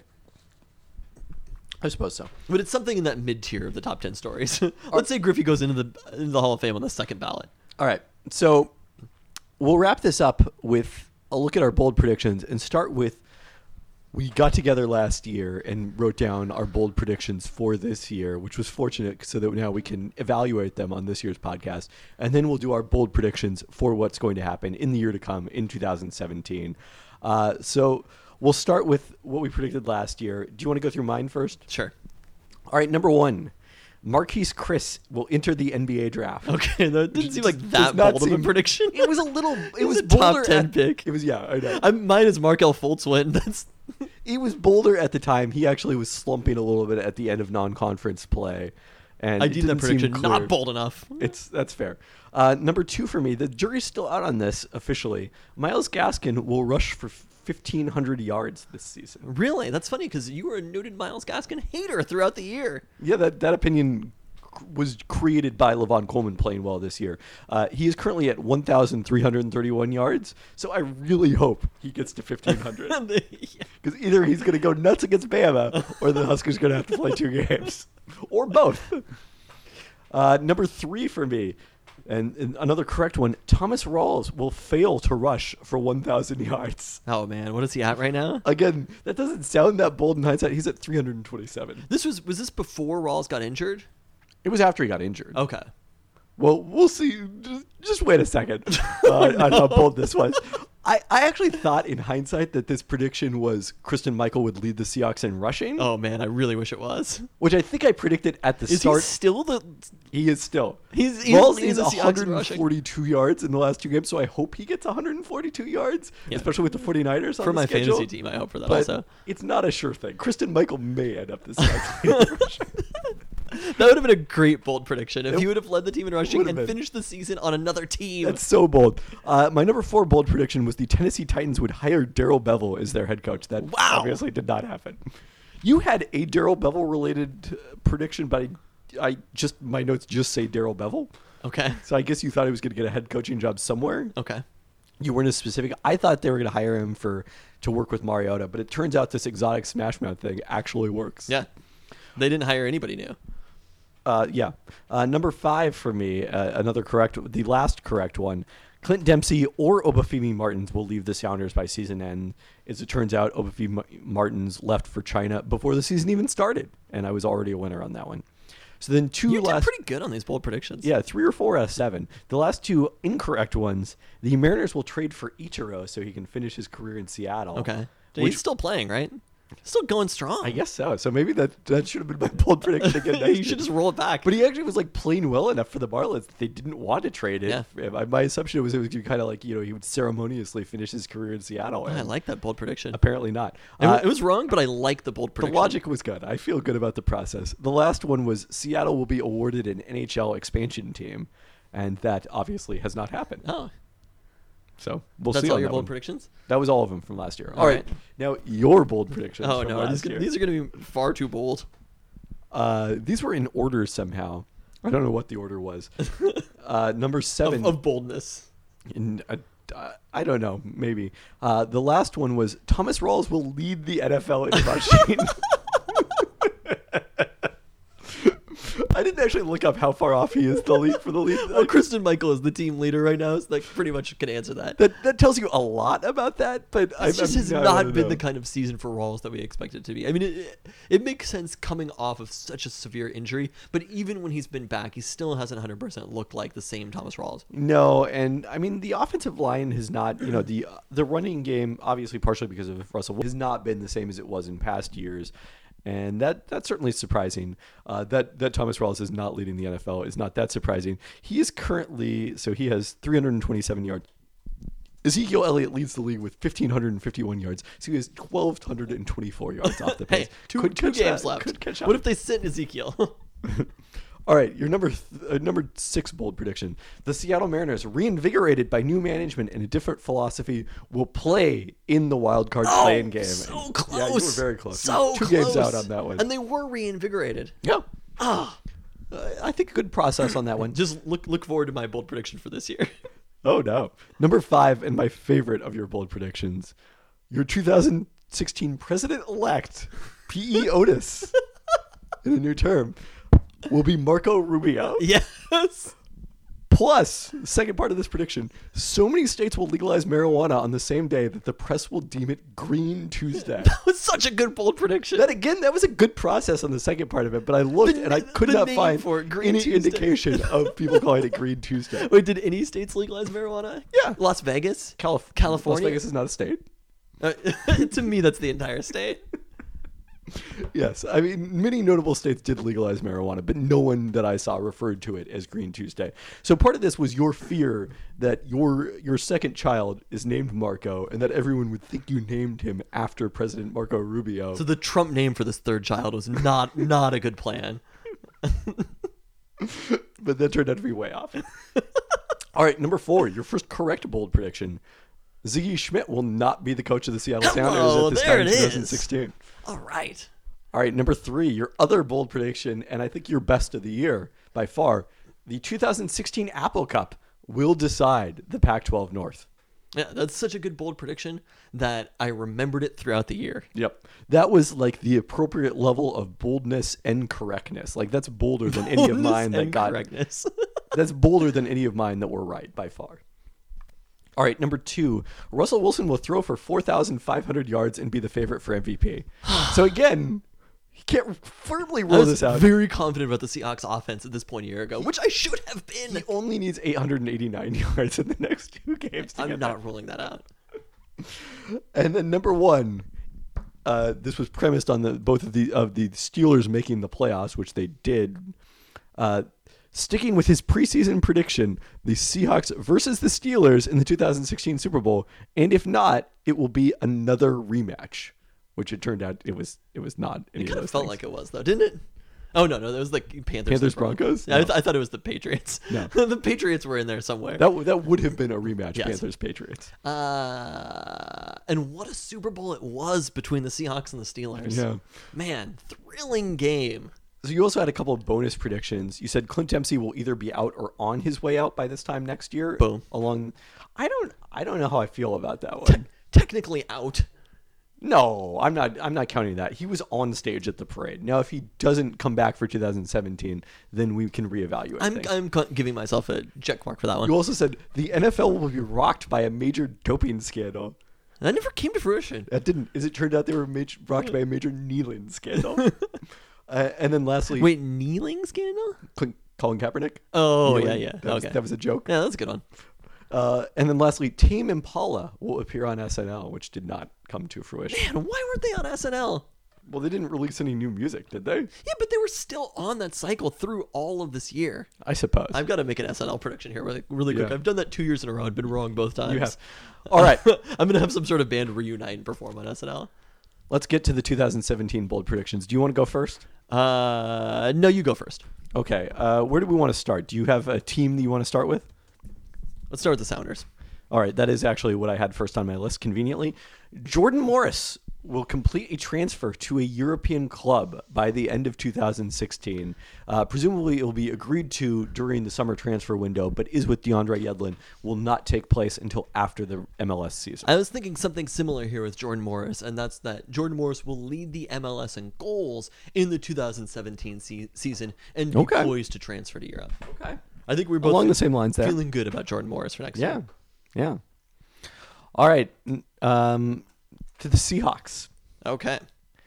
I suppose so. But it's something in that mid tier of the top ten stories. Let's say Griffey goes into the into the Hall of Fame on the second ballot. All right. So we'll wrap this up with a look at our bold predictions and start with we got together last year and wrote down our bold predictions for this year, which was fortunate so that now we can evaluate them on this year's podcast. And then we'll do our bold predictions for what's going to happen in the year to come in two thousand seventeen. Uh, so we'll start with what we predicted last year. Do you want to go through mine first? Sure. All right, number one. Marquise Chris will enter the N B A draft. Okay, that didn't seem like Does that not bold of a seem- prediction. It was a little. It, It was was a top bolder ten at- pick. It was yeah. I know. I'm, mine is Markel Fultz win. That's It was bolder at the time. He actually was slumping a little bit at the end of non-conference play, and I it did that didn't seem prediction. clear. Not bold enough. It's that's fair. Uh, number two for me. The jury's still out on this officially. Myles Gaskin will rush for fifteen hundred yards this season. Really? That's funny because you were a noted Myles Gaskin hater throughout the year. Yeah, that that opinion was created by Levon Coleman playing well this year. Uh, he is currently at one thousand three hundred thirty-one yards, so I really hope he gets to fifteen hundred. Yeah. Because either he's going to go nuts against Bama, or the Huskers are going to have to play two games, or both. Uh, number three for me, and, and another correct one, Thomas Rawls will fail to rush for one thousand yards. Oh man, what is he at right now? Again, that doesn't sound that bold in hindsight. He's at three hundred twenty-seven. This was was this before Rawls got injured? It was after he got injured. Okay. Well, we'll see. Just, just wait a second uh, on how bold this was. I, I actually thought in hindsight that this prediction was Kristen Michael would lead the Seahawks in rushing, Oh man, I really wish it was. which I think I predicted at the Is start. he still the? He is still. He's- he's Rawls leading is the Seahawks in one rushing. forty-two yards in the last two games, so I hope he gets one hundred forty-two yards, Yeah. especially with the 49ers on For the my schedule. fantasy team, I hope for that But also. it's not a sure thing. Kristen Michael may end up the Seahawks leading the rushing. That would have been a great bold prediction if It he would have led the team in rushing would've and been. finished the season on another team. That's so bold. Uh, my number four bold prediction was the Tennessee Titans would hire Daryl Bevell as their head coach. That Wow. obviously did not happen. You had a Daryl Bevell related uh, prediction, but I, I just my notes just say Daryl Bevell. Okay. So I guess you thought he was going to get a head coaching job somewhere. Okay. You weren't as specific. I thought they were going to hire him for to work with Mariota, but it turns out this exotic Smash Mouth thing actually works. Yeah. They didn't hire anybody new. Uh, yeah. Uh, number five for me, uh, another correct, the last correct one. Clint Dempsey or Obafemi Martins will leave the Sounders by season end. As it turns out, Obafemi Martins left for China before the season even started, and I was already a winner on that one. So then two You did last, pretty good on these bold predictions. yeah, three or four out of seven. The last two incorrect ones. The Mariners will trade for Ichiro so he can finish his career in Seattle. Okay. Which- He's still playing, right? Still going strong. I guess so. So maybe that that should have been my bold prediction again. next You year. should just roll it back. But he actually was like playing well enough for the Marlins that they didn't want to trade it. Yeah. My, my assumption was it was kind of like, you know, he would ceremoniously finish his career in Seattle. I and like that bold prediction. Apparently not. It, wa- Uh, it was wrong, but I like the bold the prediction. logic was good. I feel good about the process. The last one was Seattle will be awarded an N H L expansion team, and that obviously has not happened. Oh, So we'll that's see. all on your that bold one. predictions? That was all of them from last year. All All right. right. Now your bold predictions. Oh from no, last these, year. these are going to be far too bold. Uh, these were in order somehow. I don't know what the order was. Uh, number seven. Of, of boldness. In, uh, uh, I don't know, maybe. Uh, the last one was Thomas Rawls will lead the N F L in rushing. I didn't actually look up how far off he is the lead for the lead. Well, Kristen Michael is the team leader right now, so that pretty much can answer that. that that tells you a lot about that, but I It just has I not wanna been know. the kind of season for Rawls that we expected it to be. I mean, it, it, it makes sense coming off of such a severe injury, but even when he's been back, he still hasn't one hundred percent looked like the same Thomas Rawls. No, and I mean the offensive line has not, you know, the the running game obviously partially because of Russell has not been the same as it was in past years. And that that's certainly surprising. Uh, that that Thomas Rawls is not leading the N F L is not that surprising. He is currently so he has three hundred twenty-seven yards. Ezekiel Elliott leads the league with one thousand five hundred fifty-one yards, so he has one thousand two hundred twenty-four yards off the pace. Hey, two, Could two catch games that. left. Could catch up. What if they sit Ezekiel? All right, your number th- uh, number six bold prediction: the Seattle Mariners, reinvigorated by new management and a different philosophy, will play in the wild card Oh, play-in game. so And- close. Yeah, you were very close. So Two close. games out on that one. And they were reinvigorated. yeah, Ah, uh, I think a good process on that one. just look look forward to my bold prediction for this year. Oh no, number five and my favorite of your bold predictions: your two thousand sixteen president-elect P E Otis in a new term will be Marco Rubio. Yes. Plus, second part of this prediction, so many states will legalize marijuana on the same day that the press will deem it Green Tuesday. That was such a good bold prediction. That again, that was a good process on the second part of it, but I looked The- and I could the not name find for it, Green any Tuesday. indication of people calling it Green Tuesday. Wait, did any states legalize marijuana? Yeah. Las Vegas? Calif- California? Las Vegas is not a state. Uh, to me, that's the entire state. Yes, I mean, many notable states did legalize marijuana, but no one that I saw referred to it as Green Tuesday. So part of this was your fear that your your second child is named Marco, and that everyone would think you named him after President Marco Rubio. So the Trump name for this third child was not not a good plan. But that turned out to be way off. All right, number four, your first correct bold prediction. Ziggy Schmidt will not be the coach of the Seattle Hello, Sounders at this there time in it is. twenty sixteen. All right. All right, number three, your other bold prediction, and I think your best of the year by far, the two thousand sixteen Apple Cup will decide the Pac twelve North. Yeah, that's such a good bold prediction that I remembered it throughout the year. Yep. That was like the appropriate level of boldness and correctness. Like that's bolder than any of Boldness mine that and got correctness. That's bolder than any of mine that were right by far. All right, number two, Russell Wilson will throw for four thousand five hundred yards and be the favorite for M V P. So again, he can't firmly I roll was this out. very confident about the Seahawks offense at this point a year ago, which I should have been. He only needs eight hundred eighty-nine yards in the next two games to I'm get not ruling that out. that. And then number one, uh, this was premised on the both of the of the Steelers making the playoffs, which they did. Uh, Sticking with his preseason prediction, the Seahawks versus the Steelers in the two thousand sixteen Super Bowl, and if not, it will be another rematch, which it turned out it was it was not any It of kind those of felt things. like it was, though, didn't it? Oh, no, no, that was the Panthers. Panthers and Bron- Broncos? Yeah, I, No. th- I thought it was the Patriots. No. The Patriots were in there somewhere. that w- that would have been a rematch, Yes. Panthers Patriots. Uh, and what a Super Bowl it was between the Seahawks and the Steelers. Yeah. Man, thrilling game. So you also had a couple of bonus predictions. You said Clint Dempsey will either be out or on his way out by this time next year. Boom. Along, I don't I don't know how I feel about that one. Technically out. No, I'm not. I'm not counting that. He was on stage at the parade. Now, if he doesn't come back for two thousand seventeen, then we can reevaluate I'm, things. I'm co- giving myself a check mark for that one. You also said the N F L will be rocked by a major doping scandal. That never came to fruition. That didn't. As it turned out, they were major, rocked by a major kneeling scandal. uh, and then lastly, Wait, kneeling scandal? Cl- Colin Kaepernick. Oh, Kneeling. yeah, yeah. That was, Okay. that was a joke. Yeah, that's a good one. Uh, and then lastly, Tame Impala will appear on S N L, which did not come to fruition. Man, why weren't they on S N L? Well, they didn't release any new music, did they? Yeah, but they were still on that cycle through all of this year. I suppose. I've got to make an S N L prediction here really, really quick. Yeah. I've done that two years in a row. I've been wrong both times. You have. All right. I'm going to have some sort of band reunite and perform on S N L. Let's get to the two thousand seventeen bold predictions. Do you want to go first? Uh, no, you go first. Okay. Uh, where do we want to start? Do you have a team that you want to start with? Let's start with the Sounders. All right. That is actually what I had first on my list, conveniently. Jordan Morris will complete a transfer to a European club by the end of two thousand sixteen. Uh, presumably, it will be agreed to during the summer transfer window, but is with DeAndre Yedlin, will not take place until after the M L S season. I was thinking something similar here with Jordan Morris, and that's that Jordan Morris will lead the M L S in goals in the two thousand seventeen se- season and be Okay. poised to transfer to Europe. Okay. I think we're both Along the same lines there. feeling good about Jordan Morris for next Yeah. year. Yeah. All right. n- Um, to the Seahawks. Okay.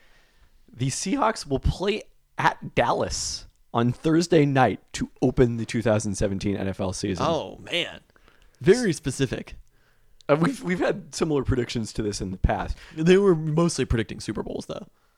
The Seahawks will play at Dallas on Thursday night to open the two thousand seventeen N F L season. Oh, man. Very specific. Uh, we've we've had similar predictions to this in the past. They were mostly predicting Super Bowls, though.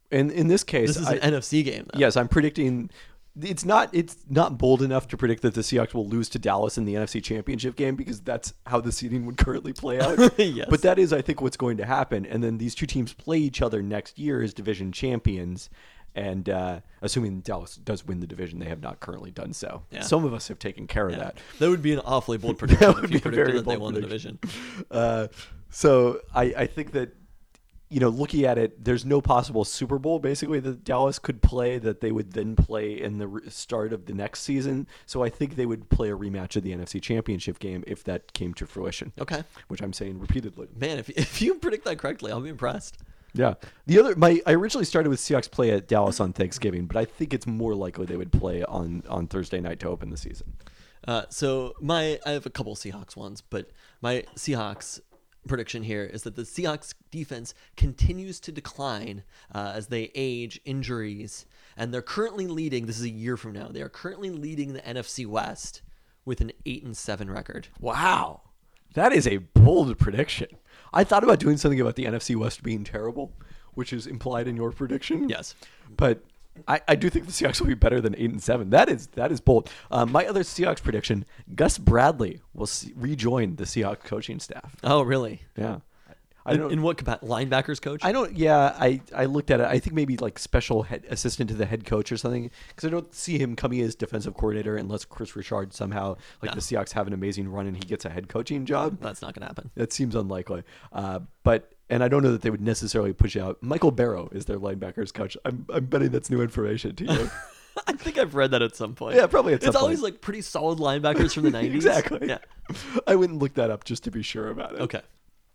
And in this case, This is I, an N F C game, though. yes, I'm predicting. It's not. It's not bold enough to predict that the Seahawks will lose to Dallas in the N F C Championship game because that's how the seeding would currently play out. Yes. But that is, I think, what's going to happen. And then these two teams play each other next year as division champions. And uh, assuming Dallas does win the division, they have not currently done so. Yeah. Some of us have taken care of Yeah. that. That would be an awfully bold prediction would if be you a predicted very that they bold won the prediction. division. Uh, so I, I think that, you know, looking at it, there's no possible Super Bowl basically that Dallas could play that they would then play in the re- start of the next season. So I think they would play a rematch of the N F C Championship game if that came to fruition. Okay. Which I'm saying repeatedly. Man, if, if you predict that correctly, I'll be impressed. Yeah. The other, my I originally started with Seahawks play at Dallas on Thanksgiving, but I think it's more likely they would play on, on Thursday night to open the season. Uh, so my I have a couple Seahawks ones, but my Seahawks prediction here is that the Seahawks defense continues to decline uh, as they age, injuries, and they're currently leading. This is a year from now. They are currently leading the N F C West with an eight and seven record. Wow. That is a bold prediction. I thought about doing something about the N F C West being terrible, which is implied in your prediction. Yes. But I, I do think the Seahawks will be better than eight and seven. That is that is bold. Um, my other Seahawks prediction: Gus Bradley will see, rejoin the Seahawks coaching staff. Oh, really? Yeah. I In, don't. in what capacity? Linebackers coach? I don't. Yeah, I, I looked at it. I think maybe like special head, assistant to the head coach or something. Because I don't see him coming as defensive coordinator unless Chris Richard somehow like No. the Seahawks have an amazing run and he gets a head coaching job. That's not going to happen. That seems unlikely. Uh, but and I don't know that they would necessarily push out Michael Barrow is their linebackers coach. I'm I'm betting that's new information to you. I think I've read that at some point. Yeah, probably at some It's always point. like pretty solid linebackers from the nineties. Exactly. Yeah. I wouldn't look that up just to be sure about it. Okay.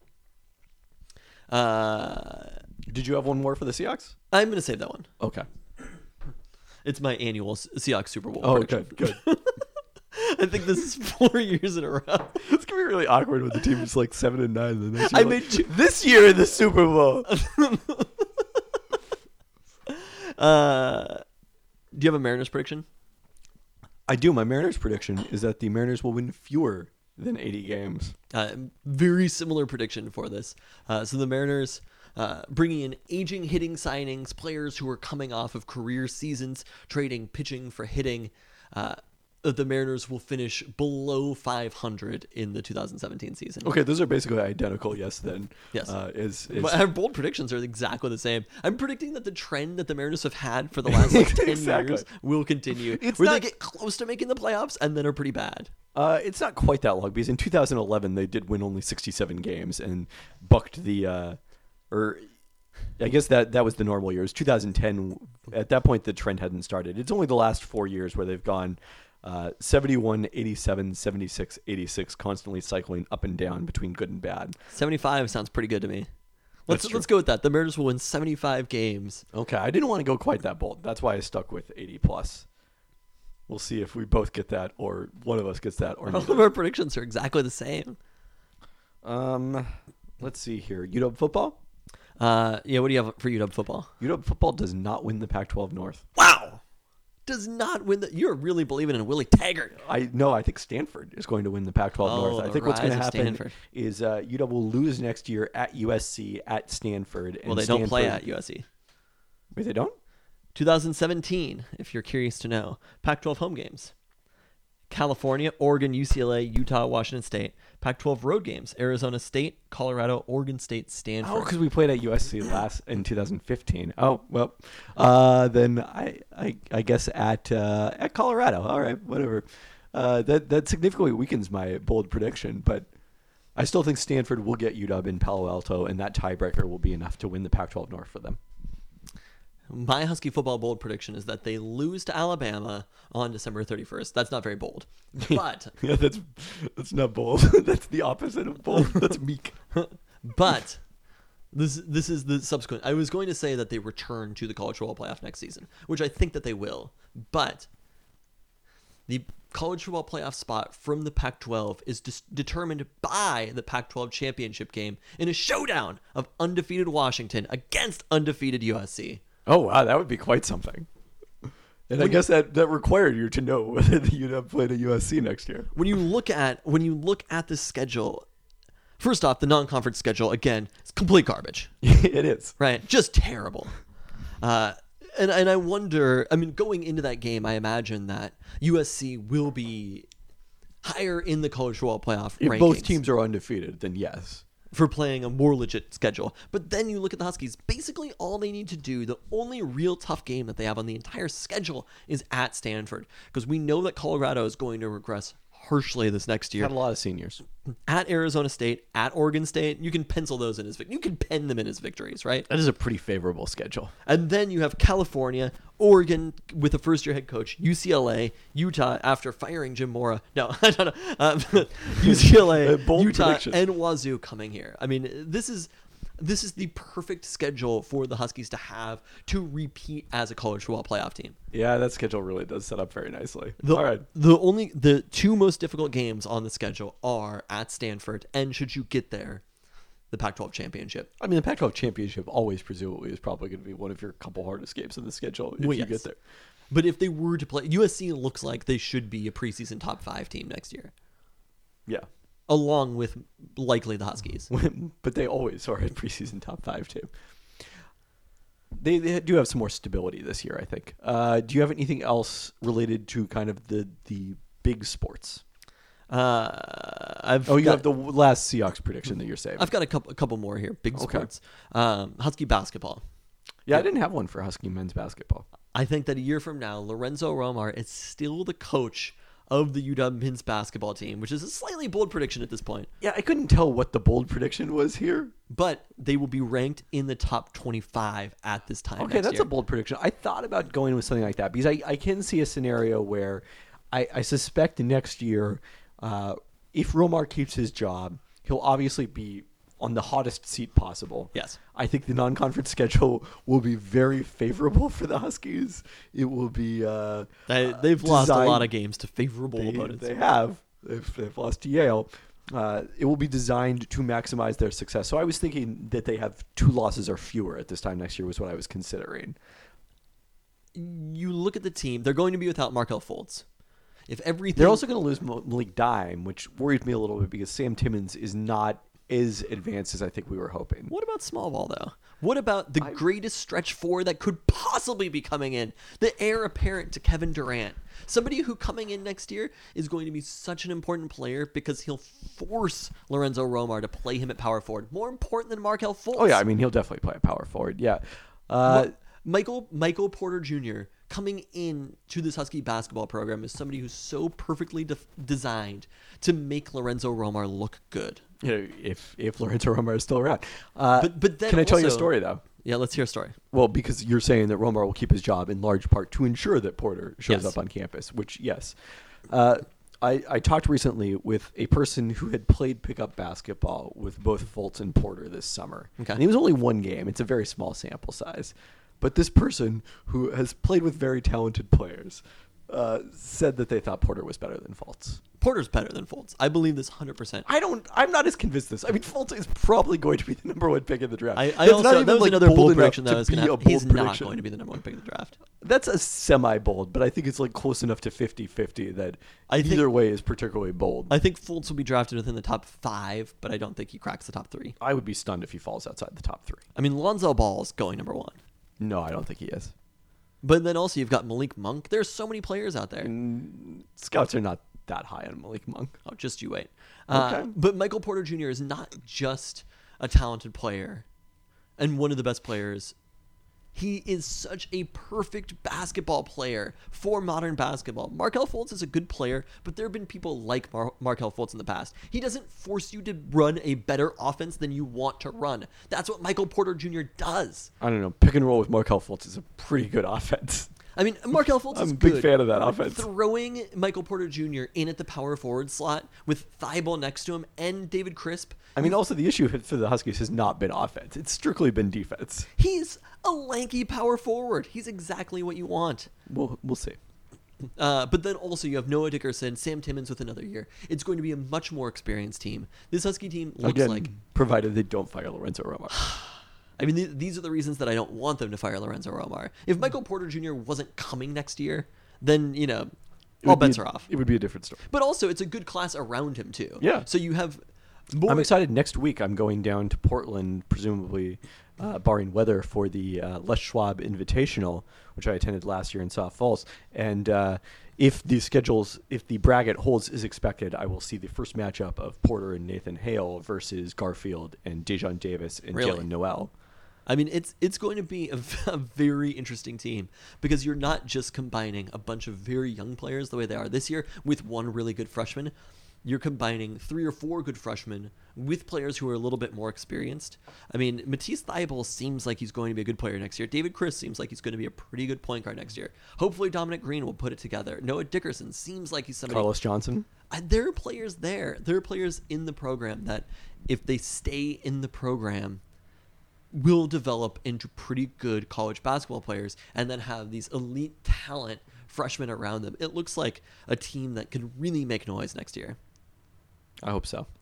Uh, Did you have one more for the Seahawks? I'm going to save that one. Okay. It's my annual Se- Seahawks Super Bowl. Oh, prediction. good, good. I think this is four years in a row. It's gonna be really awkward when the team is like seven and nine. And the next I year, made like, two- this year in the Super Bowl. Uh, do you have a Mariners prediction? I do. My Mariners prediction is that the Mariners will win fewer than eighty games. Uh, very similar prediction for this. Uh, so the Mariners uh, bringing in aging hitting signings, players who are coming off of career seasons, trading pitching for hitting. Uh, the Mariners will finish below five hundred in the two thousand seventeen season. Okay, those are basically identical. Yes, then. Yes. Uh, is is But our bold predictions are exactly the same. I'm predicting that the trend that the Mariners have had for the last like, ten Exactly. years will continue. It's where not- they get close to making the playoffs and then are pretty bad. Uh, it's not quite that long because in two thousand eleven they did win only sixty-seven games and bucked the, uh, or I guess that that was the normal year. It was two thousand ten. At that point, the trend hadn't started. It's only the last four years where they've gone uh, seventy-one, eighty-seven, seventy-six, eighty-six, constantly cycling up and down between good and bad. seventy-five sounds pretty good to me. Let's That's true. let's go with that. The Mariners will win seventy-five games. Okay, I didn't want to go quite that bold. That's why I stuck with eighty plus. We'll see if we both get that or one of us gets that or All neither. of our predictions are exactly the same. Um, let's see here. U W football? Uh, yeah, what do you have for U W football? U W football does not win the Pac twelve North. Wow, does not win the. You're really believing in Willie Taggart. I no, I think Stanford is going to win the Pac twelve Oh, North. I the think what's going to rise of happen Stanford. is uh, U W will lose next year at U S C at Stanford. And Well, they don't play Stanford- at U S C. Wait, they don't? twenty seventeen, if you're curious to know, Pac twelve home games. California, Oregon, U C L A, Utah, Washington State. Pac twelve road games. Arizona State, Colorado, Oregon State, Stanford. Oh, because we played at U S C last in two thousand fifteen. Oh well, uh, then I, I I guess at uh, at Colorado. All right, whatever. Uh, that that significantly weakens my bold prediction, but I still think Stanford will get U W in Palo Alto, and that tiebreaker will be enough to win the Pac twelve North for them. My Husky football bold prediction is that they lose to Alabama on December thirty-first. That's not very bold. But Yeah, that's that's not bold. That's the opposite of bold. That's meek. but this this is the subsequent. I was going to say that they return to the college football playoff next season, which I think that they will. But the college football playoff spot from the Pac twelve is dis- determined by the Pac twelve championship game in a showdown of undefeated Washington against undefeated U S C. Oh wow, that would be quite something. And I guess that, that required you to know whether the U W played at U S C next year. When you look at when you look at the schedule, first off, the non-conference schedule again is complete garbage. It is. Right? Just terrible. Uh, and and I wonder. I mean, going into that game, I imagine that U S C will be higher in the college football playoff If rankings both teams are undefeated, then yes. for playing a more legit schedule. But then you look at the Huskies, basically all they need to do, the only real tough game that they have on the entire schedule is at Stanford. Because we know that Colorado is going to regress harshly this next year. Had a lot of seniors. At Arizona State, at Oregon State, you can pencil those in as vic- you can pen them in as victories, right? That is a pretty favorable schedule. And then you have California, Oregon with a first-year head coach, U C L A, Utah after firing Jim Mora. No, I don't know. Um, U C L A, Uh, bold Utah, prediction. and Wazoo coming here. I mean, this is this is the perfect schedule for the Huskies to have to repeat as a college football playoff team. Yeah, that schedule really does set up very nicely. The, All right. the only the two most difficult games on the schedule are at Stanford, and should you get there, the Pac twelve championship. I mean, the Pac twelve championship always presumably is probably going to be one of your couple hardest games in the schedule if Well, you yes. get there. But if they were to play, U S C looks like they should be a preseason top five team next year, Yeah. along with likely the Huskies. But they always are a preseason top five team. They, they do have some more stability this year, I think. Uh, do you have anything else related to kind of the the big sports? Uh, I've Oh, you got, have the last Seahawks prediction that you're saying. I've got a couple a couple more here. Big Okay. sports. Um, Husky basketball. yeah, I didn't have one for Husky men's basketball. I think that a year from now, Lorenzo Romar is still the coach of the U W men's basketball team, which is a slightly bold prediction at this point. Yeah, I couldn't tell what the bold prediction was here. But they will be ranked in the top twenty-five at this time. Okay, next that's year. a bold prediction. I thought about going with something like that because I, I can see a scenario where I, I suspect next year, uh, if Romar keeps his job, he'll obviously be on the hottest seat possible. Yes. I think the non-conference schedule will be very favorable for the Huskies. It will be uh, They, uh, they've lost a designed- lot of games to favorable They, opponents. they have. They've, they've lost to Yale. Uh, it will be designed to maximize their success. So I was thinking that they have two losses or fewer at this time next year was what I was considering. You look at the team; they're going to be without Markel Fultz. If everything, They're also going to lose Mo- Malik Dime, which worries me a little bit because Sam Timmons is not as advanced as I think we were hoping. What about small ball though? What about the I- greatest stretch four that could possibly be coming in? The heir apparent to Kevin Durant. Somebody who coming in next year is going to be such an important player because he'll force Lorenzo Romar to play him at power forward. More important than Markel Fultz. Oh yeah, I mean he'll definitely play a power forward. Yeah, uh, Ma- Michael Michael Porter Junior coming in to this Husky basketball program is somebody who's so perfectly de- designed to make Lorenzo Romar look good. you know, if if Lorenzo Romar is still around. Uh, But but then can I tell you a also- story though? Yeah, let's hear a story. Well, because you're saying that Romar will keep his job in large part to ensure that Porter shows Yes. up on campus, which, yes. Uh, I, I talked recently with a person who had played pickup basketball with both Fultz and Porter this summer. Okay. And it was only one game. It's a very small sample size. But this person who has played with very talented players uh, said that they thought Porter was better than Fultz. Porter's better than Fultz. I believe this one hundred percent. I don't. I'm not as convinced this. I mean, Fultz is probably going to be the number one pick in the draft. I, I That's also not even, that was like, another bold bold enough prediction that to I was going be to a have. He's bold not prediction. going to be the number one pick in the draft. That's a semi-bold, but I think it's like close enough to fifty-fifty that I either think- way is particularly bold. I think Fultz will be drafted within the top five, but I don't think he cracks the top three. I would be stunned if he falls outside the top three. I mean, Lonzo Ball's going number one. No, I don't think he is. But then also you've got Malik Monk. There's so many players out there. Mm, Scouts are not that high on Malik Monk. Oh, just you wait. Uh, Okay. But Michael Porter Junior is not just a talented player and one of the best players. He is such a perfect basketball player for modern basketball. Markel Fultz is a good player, but there have been people like Mar- Markel Fultz in the past. He doesn't force you to run a better offense than you want to run. That's what Michael Porter Junior does. I don't know. Pick and roll with Markel Fultz is a pretty good offense. I mean, Markel Fultz I'm is a big good. fan of that offense. Throwing Michael Porter Junior in at the power forward slot with Thibault next to him and David Crisp. I mean, also the issue for the Huskies has not been offense. It's strictly been defense. He's a lanky power forward. He's exactly what you want. We'll, we'll see. Uh, but then also you have Noah Dickerson, Sam Timmons with another year. It's going to be a much more experienced team. This Husky team looks Again, like... provided they don't fire Lorenzo Romar. I mean, th- these are the reasons that I don't want them to fire Lorenzo Romar. If Michael Porter Junior wasn't coming next year, then, you know, It all would be bets a- are off. It would be a different story. But also, it's a good class around him, too. Yeah. So you have Boy- I'm excited. Next week, I'm going down to Portland, presumably, uh, barring weather, for the uh, Les Schwab Invitational, which I attended last year in South Falls. And uh, if the schedules, if the bracket holds as expected, I will see the first matchup of Porter and Nathan Hale versus Garfield and Dejon Davis and Really? Jalen Noel. I mean, it's it's going to be a, a very interesting team because you're not just combining a bunch of very young players the way they are this year with one really good freshman. You're combining three or four good freshmen with players who are a little bit more experienced. I mean, Matisse Thybulle seems like he's going to be a good player next year. David Chris seems like he's going to be a pretty good point guard next year. Hopefully, Dominic Green will put it together. Noah Dickerson seems like he's somebody. Carlos Johnson. I, there are players there. There are players in the program that, if they stay in the program, will develop into pretty good college basketball players and then have these elite talent freshmen around them. It looks like a team that can really make noise next year. I hope so.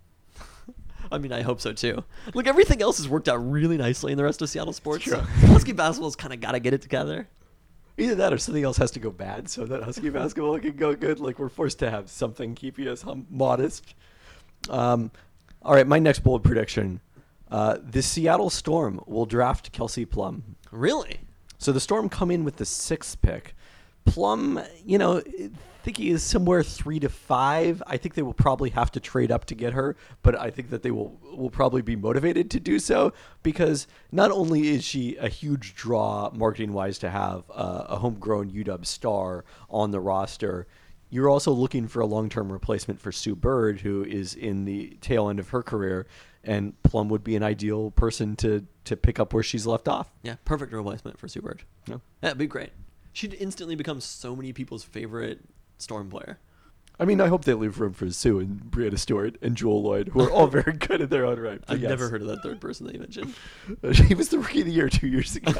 I mean, I hope so too. Look, everything else has worked out really nicely in the rest of Seattle sports. True. Husky basketball's kind of got to get it together. Either that or something else has to go bad so that Husky basketball can go good. Like, we're forced to have something keeping us hum- modest. Um, all right, my next bold prediction. Uh, the Seattle Storm will draft Kelsey Plum. Really? So the Storm come in with the sixth pick. Plum, you know, I think he is somewhere three to five. I think they will probably have to trade up to get her, but I think that they will will probably be motivated to do so because not only is she a huge draw marketing wise to have uh, a homegrown U W star on the roster, you're also looking for a long term replacement for Sue Bird, who is in the tail end of her career, and Plum would be an ideal person to to pick up where she's left off. Yeah, perfect replacement for Sue Bird. Yeah. Yeah, it'd be great. She'd instantly become so many people's favorite Storm player. I mean, I hope they leave room for Sue and Brianna Stewart and Joel Lloyd, who are all very good in their own right. But I've yes. never heard of that third person that you mentioned. He was the Rookie of the Year two years ago.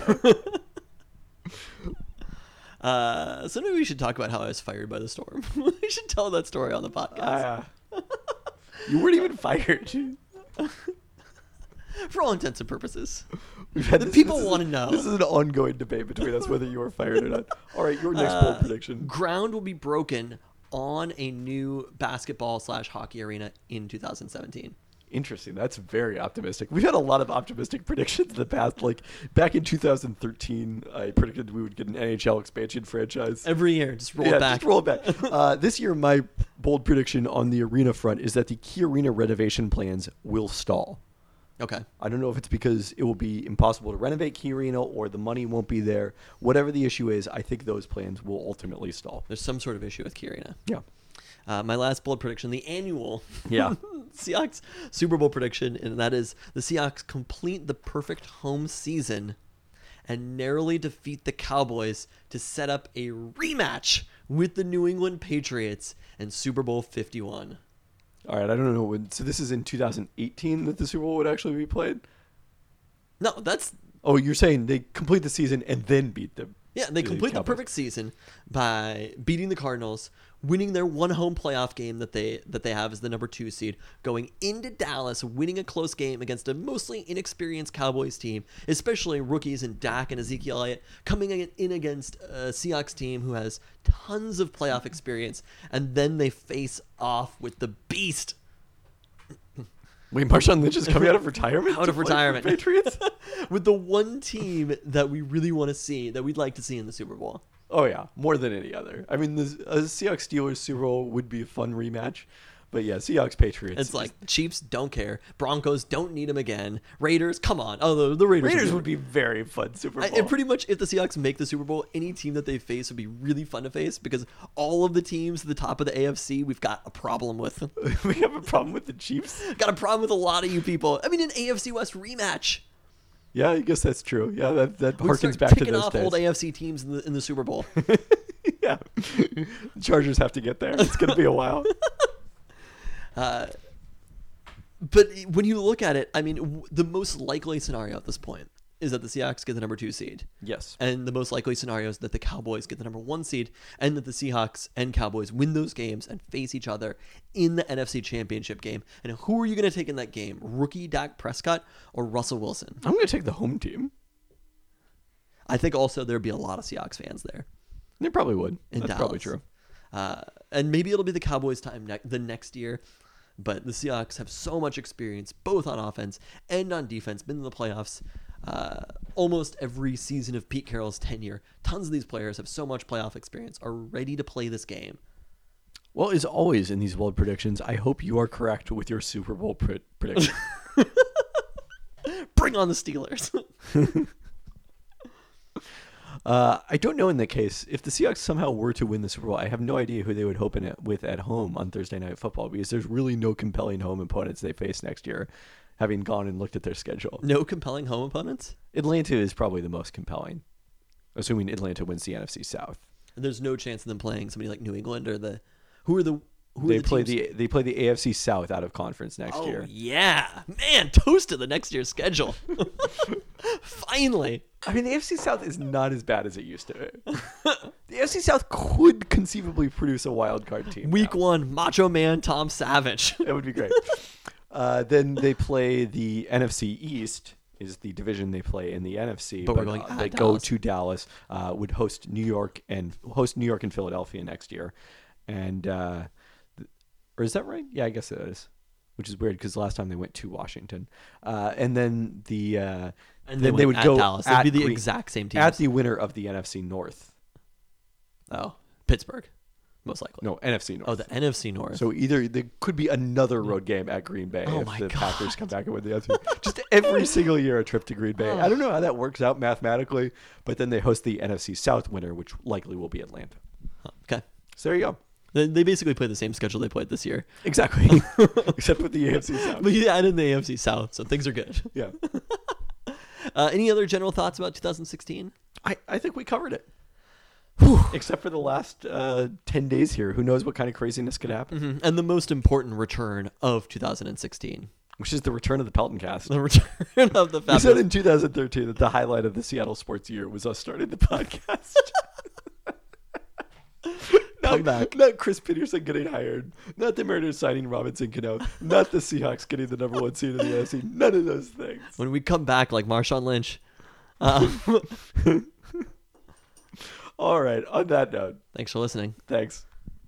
Uh, so maybe we should talk about how I was fired by the Storm. We should tell that story on the podcast. Uh, you weren't even fired. For all intents and purposes. We've had The this- people this is- wanna know. This is an ongoing debate between us whether you were fired or not. All right, your next bold Uh, prediction. Ground will be broken on a new basketball slash hockey arena in two thousand seventeen. Interesting. That's very optimistic. We've had a lot of optimistic predictions in the past. Like back in two thousand thirteen, I predicted we would get an N H L expansion franchise. Every year, just roll yeah, it back. Just roll it back. Uh, this year, my bold prediction on the arena front is that the Key Arena renovation plans will stall. Okay. I don't know if it's because it will be impossible to renovate Key Arena or the money won't be there. Whatever the issue is, I think those plans will ultimately stall. There's some sort of issue with Key Arena. Yeah. Uh, my last bold prediction, the annual Yeah. Seahawks Super Bowl prediction, and that is the Seahawks complete the perfect home season and narrowly defeat the Cowboys to set up a rematch with the New England Patriots in Super Bowl fifty-one. All right. I don't know when. So this is in two thousand eighteen that the Super Bowl would actually be played? No, that's Oh, you're saying they complete the season and then beat them? yeah. They The complete the Cowboys. perfect season by beating the Cardinals, winning their one home playoff game that they that they have as the number two seed, going into Dallas, winning a close game against a mostly inexperienced Cowboys team, especially rookies in Dak and Ezekiel Elliott, coming in against a Seahawks team who has tons of playoff experience, and then they face off with the beast. Wait, Marshawn Lynch is coming out of retirement? Out to of play for retirement. the Patriots? With the one team that we really want to see, that we'd like to see in the Super Bowl. Oh, yeah. More than any other. I mean, the a Seahawks Steelers Super Bowl would be a fun rematch. But yeah, Seahawks Patriots. It's like Chiefs don't care. Broncos don't need them again. Raiders, come on. Oh, the, the Raiders. Raiders would would be very fun Super I, Bowl. and pretty much if the Seahawks make the Super Bowl, any team that they face would be really fun to face because all of the teams at the top of the A F C we've got a problem with. We have a problem with the Chiefs? Got a problem with a lot of you people. I mean, an A F C West rematch. Yeah, I guess that's true. Yeah, that, that We harkens start back to kicking those off days. old A F C teams in the in the Super Bowl. Yeah. The Chargers have to get there. It's going to be a while. Uh, but when you look at it, I mean, w- the most likely scenario at this point is that the Seahawks get the number two seed. Yes. And the most likely scenario is that the Cowboys get the number one seed and that the Seahawks and Cowboys win those games and face each other in the N F C Championship game. And who are you going to take in that game? Rookie Dak Prescott or Russell Wilson? I'm going to take the home team. I think also there'd be a lot of Seahawks fans there. They probably would. In That's Dallas. probably true. Uh, and maybe it'll be the Cowboys' time ne- the next year. But the Seahawks have so much experience, both on offense and on defense, been in the playoffs uh, almost every season of Pete Carroll's tenure. Tons of these players have so much playoff experience, are ready to play this game. Well, as always in these bold predictions, I hope you are correct with your Super Bowl pre- prediction. Bring on the Steelers. uh, I don't know in that case. If the Seahawks somehow were to win the Super Bowl, I have no idea who they would open it with at home on Thursday Night Football, because there's really no compelling home opponents they face next year, having gone and looked at their schedule. No compelling home opponents? Atlanta is probably the most compelling, assuming Atlanta wins the N F C South. And there's no chance of them playing somebody like New England or the... Who are the... Who They are the play teams? the they play the A F C South out of conference next Oh, year. yeah. Man, toast to the next year's schedule. Finally. I mean, the A F C South is not as bad as it used to be. The A F C South could conceivably produce a wild card team. Week now. one, Macho Man Tom Savage. That would be great. uh, then they play the N F C East, is the division they play in the N F C. But we're going uh, at they go Dallas. to Dallas, uh, would host New York and host New York and Philadelphia next year, and uh, th- or is that right? Yeah, I guess it is. Which is weird because last time they went to Washington, uh, and then the uh, And then they they went would at go Dallas. They'd at be the Green- exact same teams. at the winner of the N F C North. Oh, Pittsburgh, most likely. No, N F C North. Oh, the N F C North. So either there could be another road game at Green Bay Oh if my the God. Packers come back and win the N F C. Just every single year a trip to Green Bay. I don't know how that works out mathematically, but then they host the N F C South winner, which likely will be Atlanta. Huh, okay. So there you go. They, they basically play the same schedule they played this year. Exactly. Except with the A F C South. But you add in the A F C South, so things are good. Yeah. Uh, any other general thoughts about two thousand sixteen? I, I think we covered it. Except for the last uh, ten days here. Who knows what kind of craziness could happen? Mm-hmm. And the most important return of two thousand sixteen. Which is the return of the Pelton Cast. The return of the We fabulous... said in two thousand thirteen that the highlight of the Seattle sports year was us starting the podcast. Come not, back. Not Chris Peterson getting hired. Not the Mariners signing Robinson Cano. Not the Seahawks getting the number one seed in the A F C. None of those things. When we come back like Marshawn Lynch. Um, All right. On that note, thanks for listening. thanks.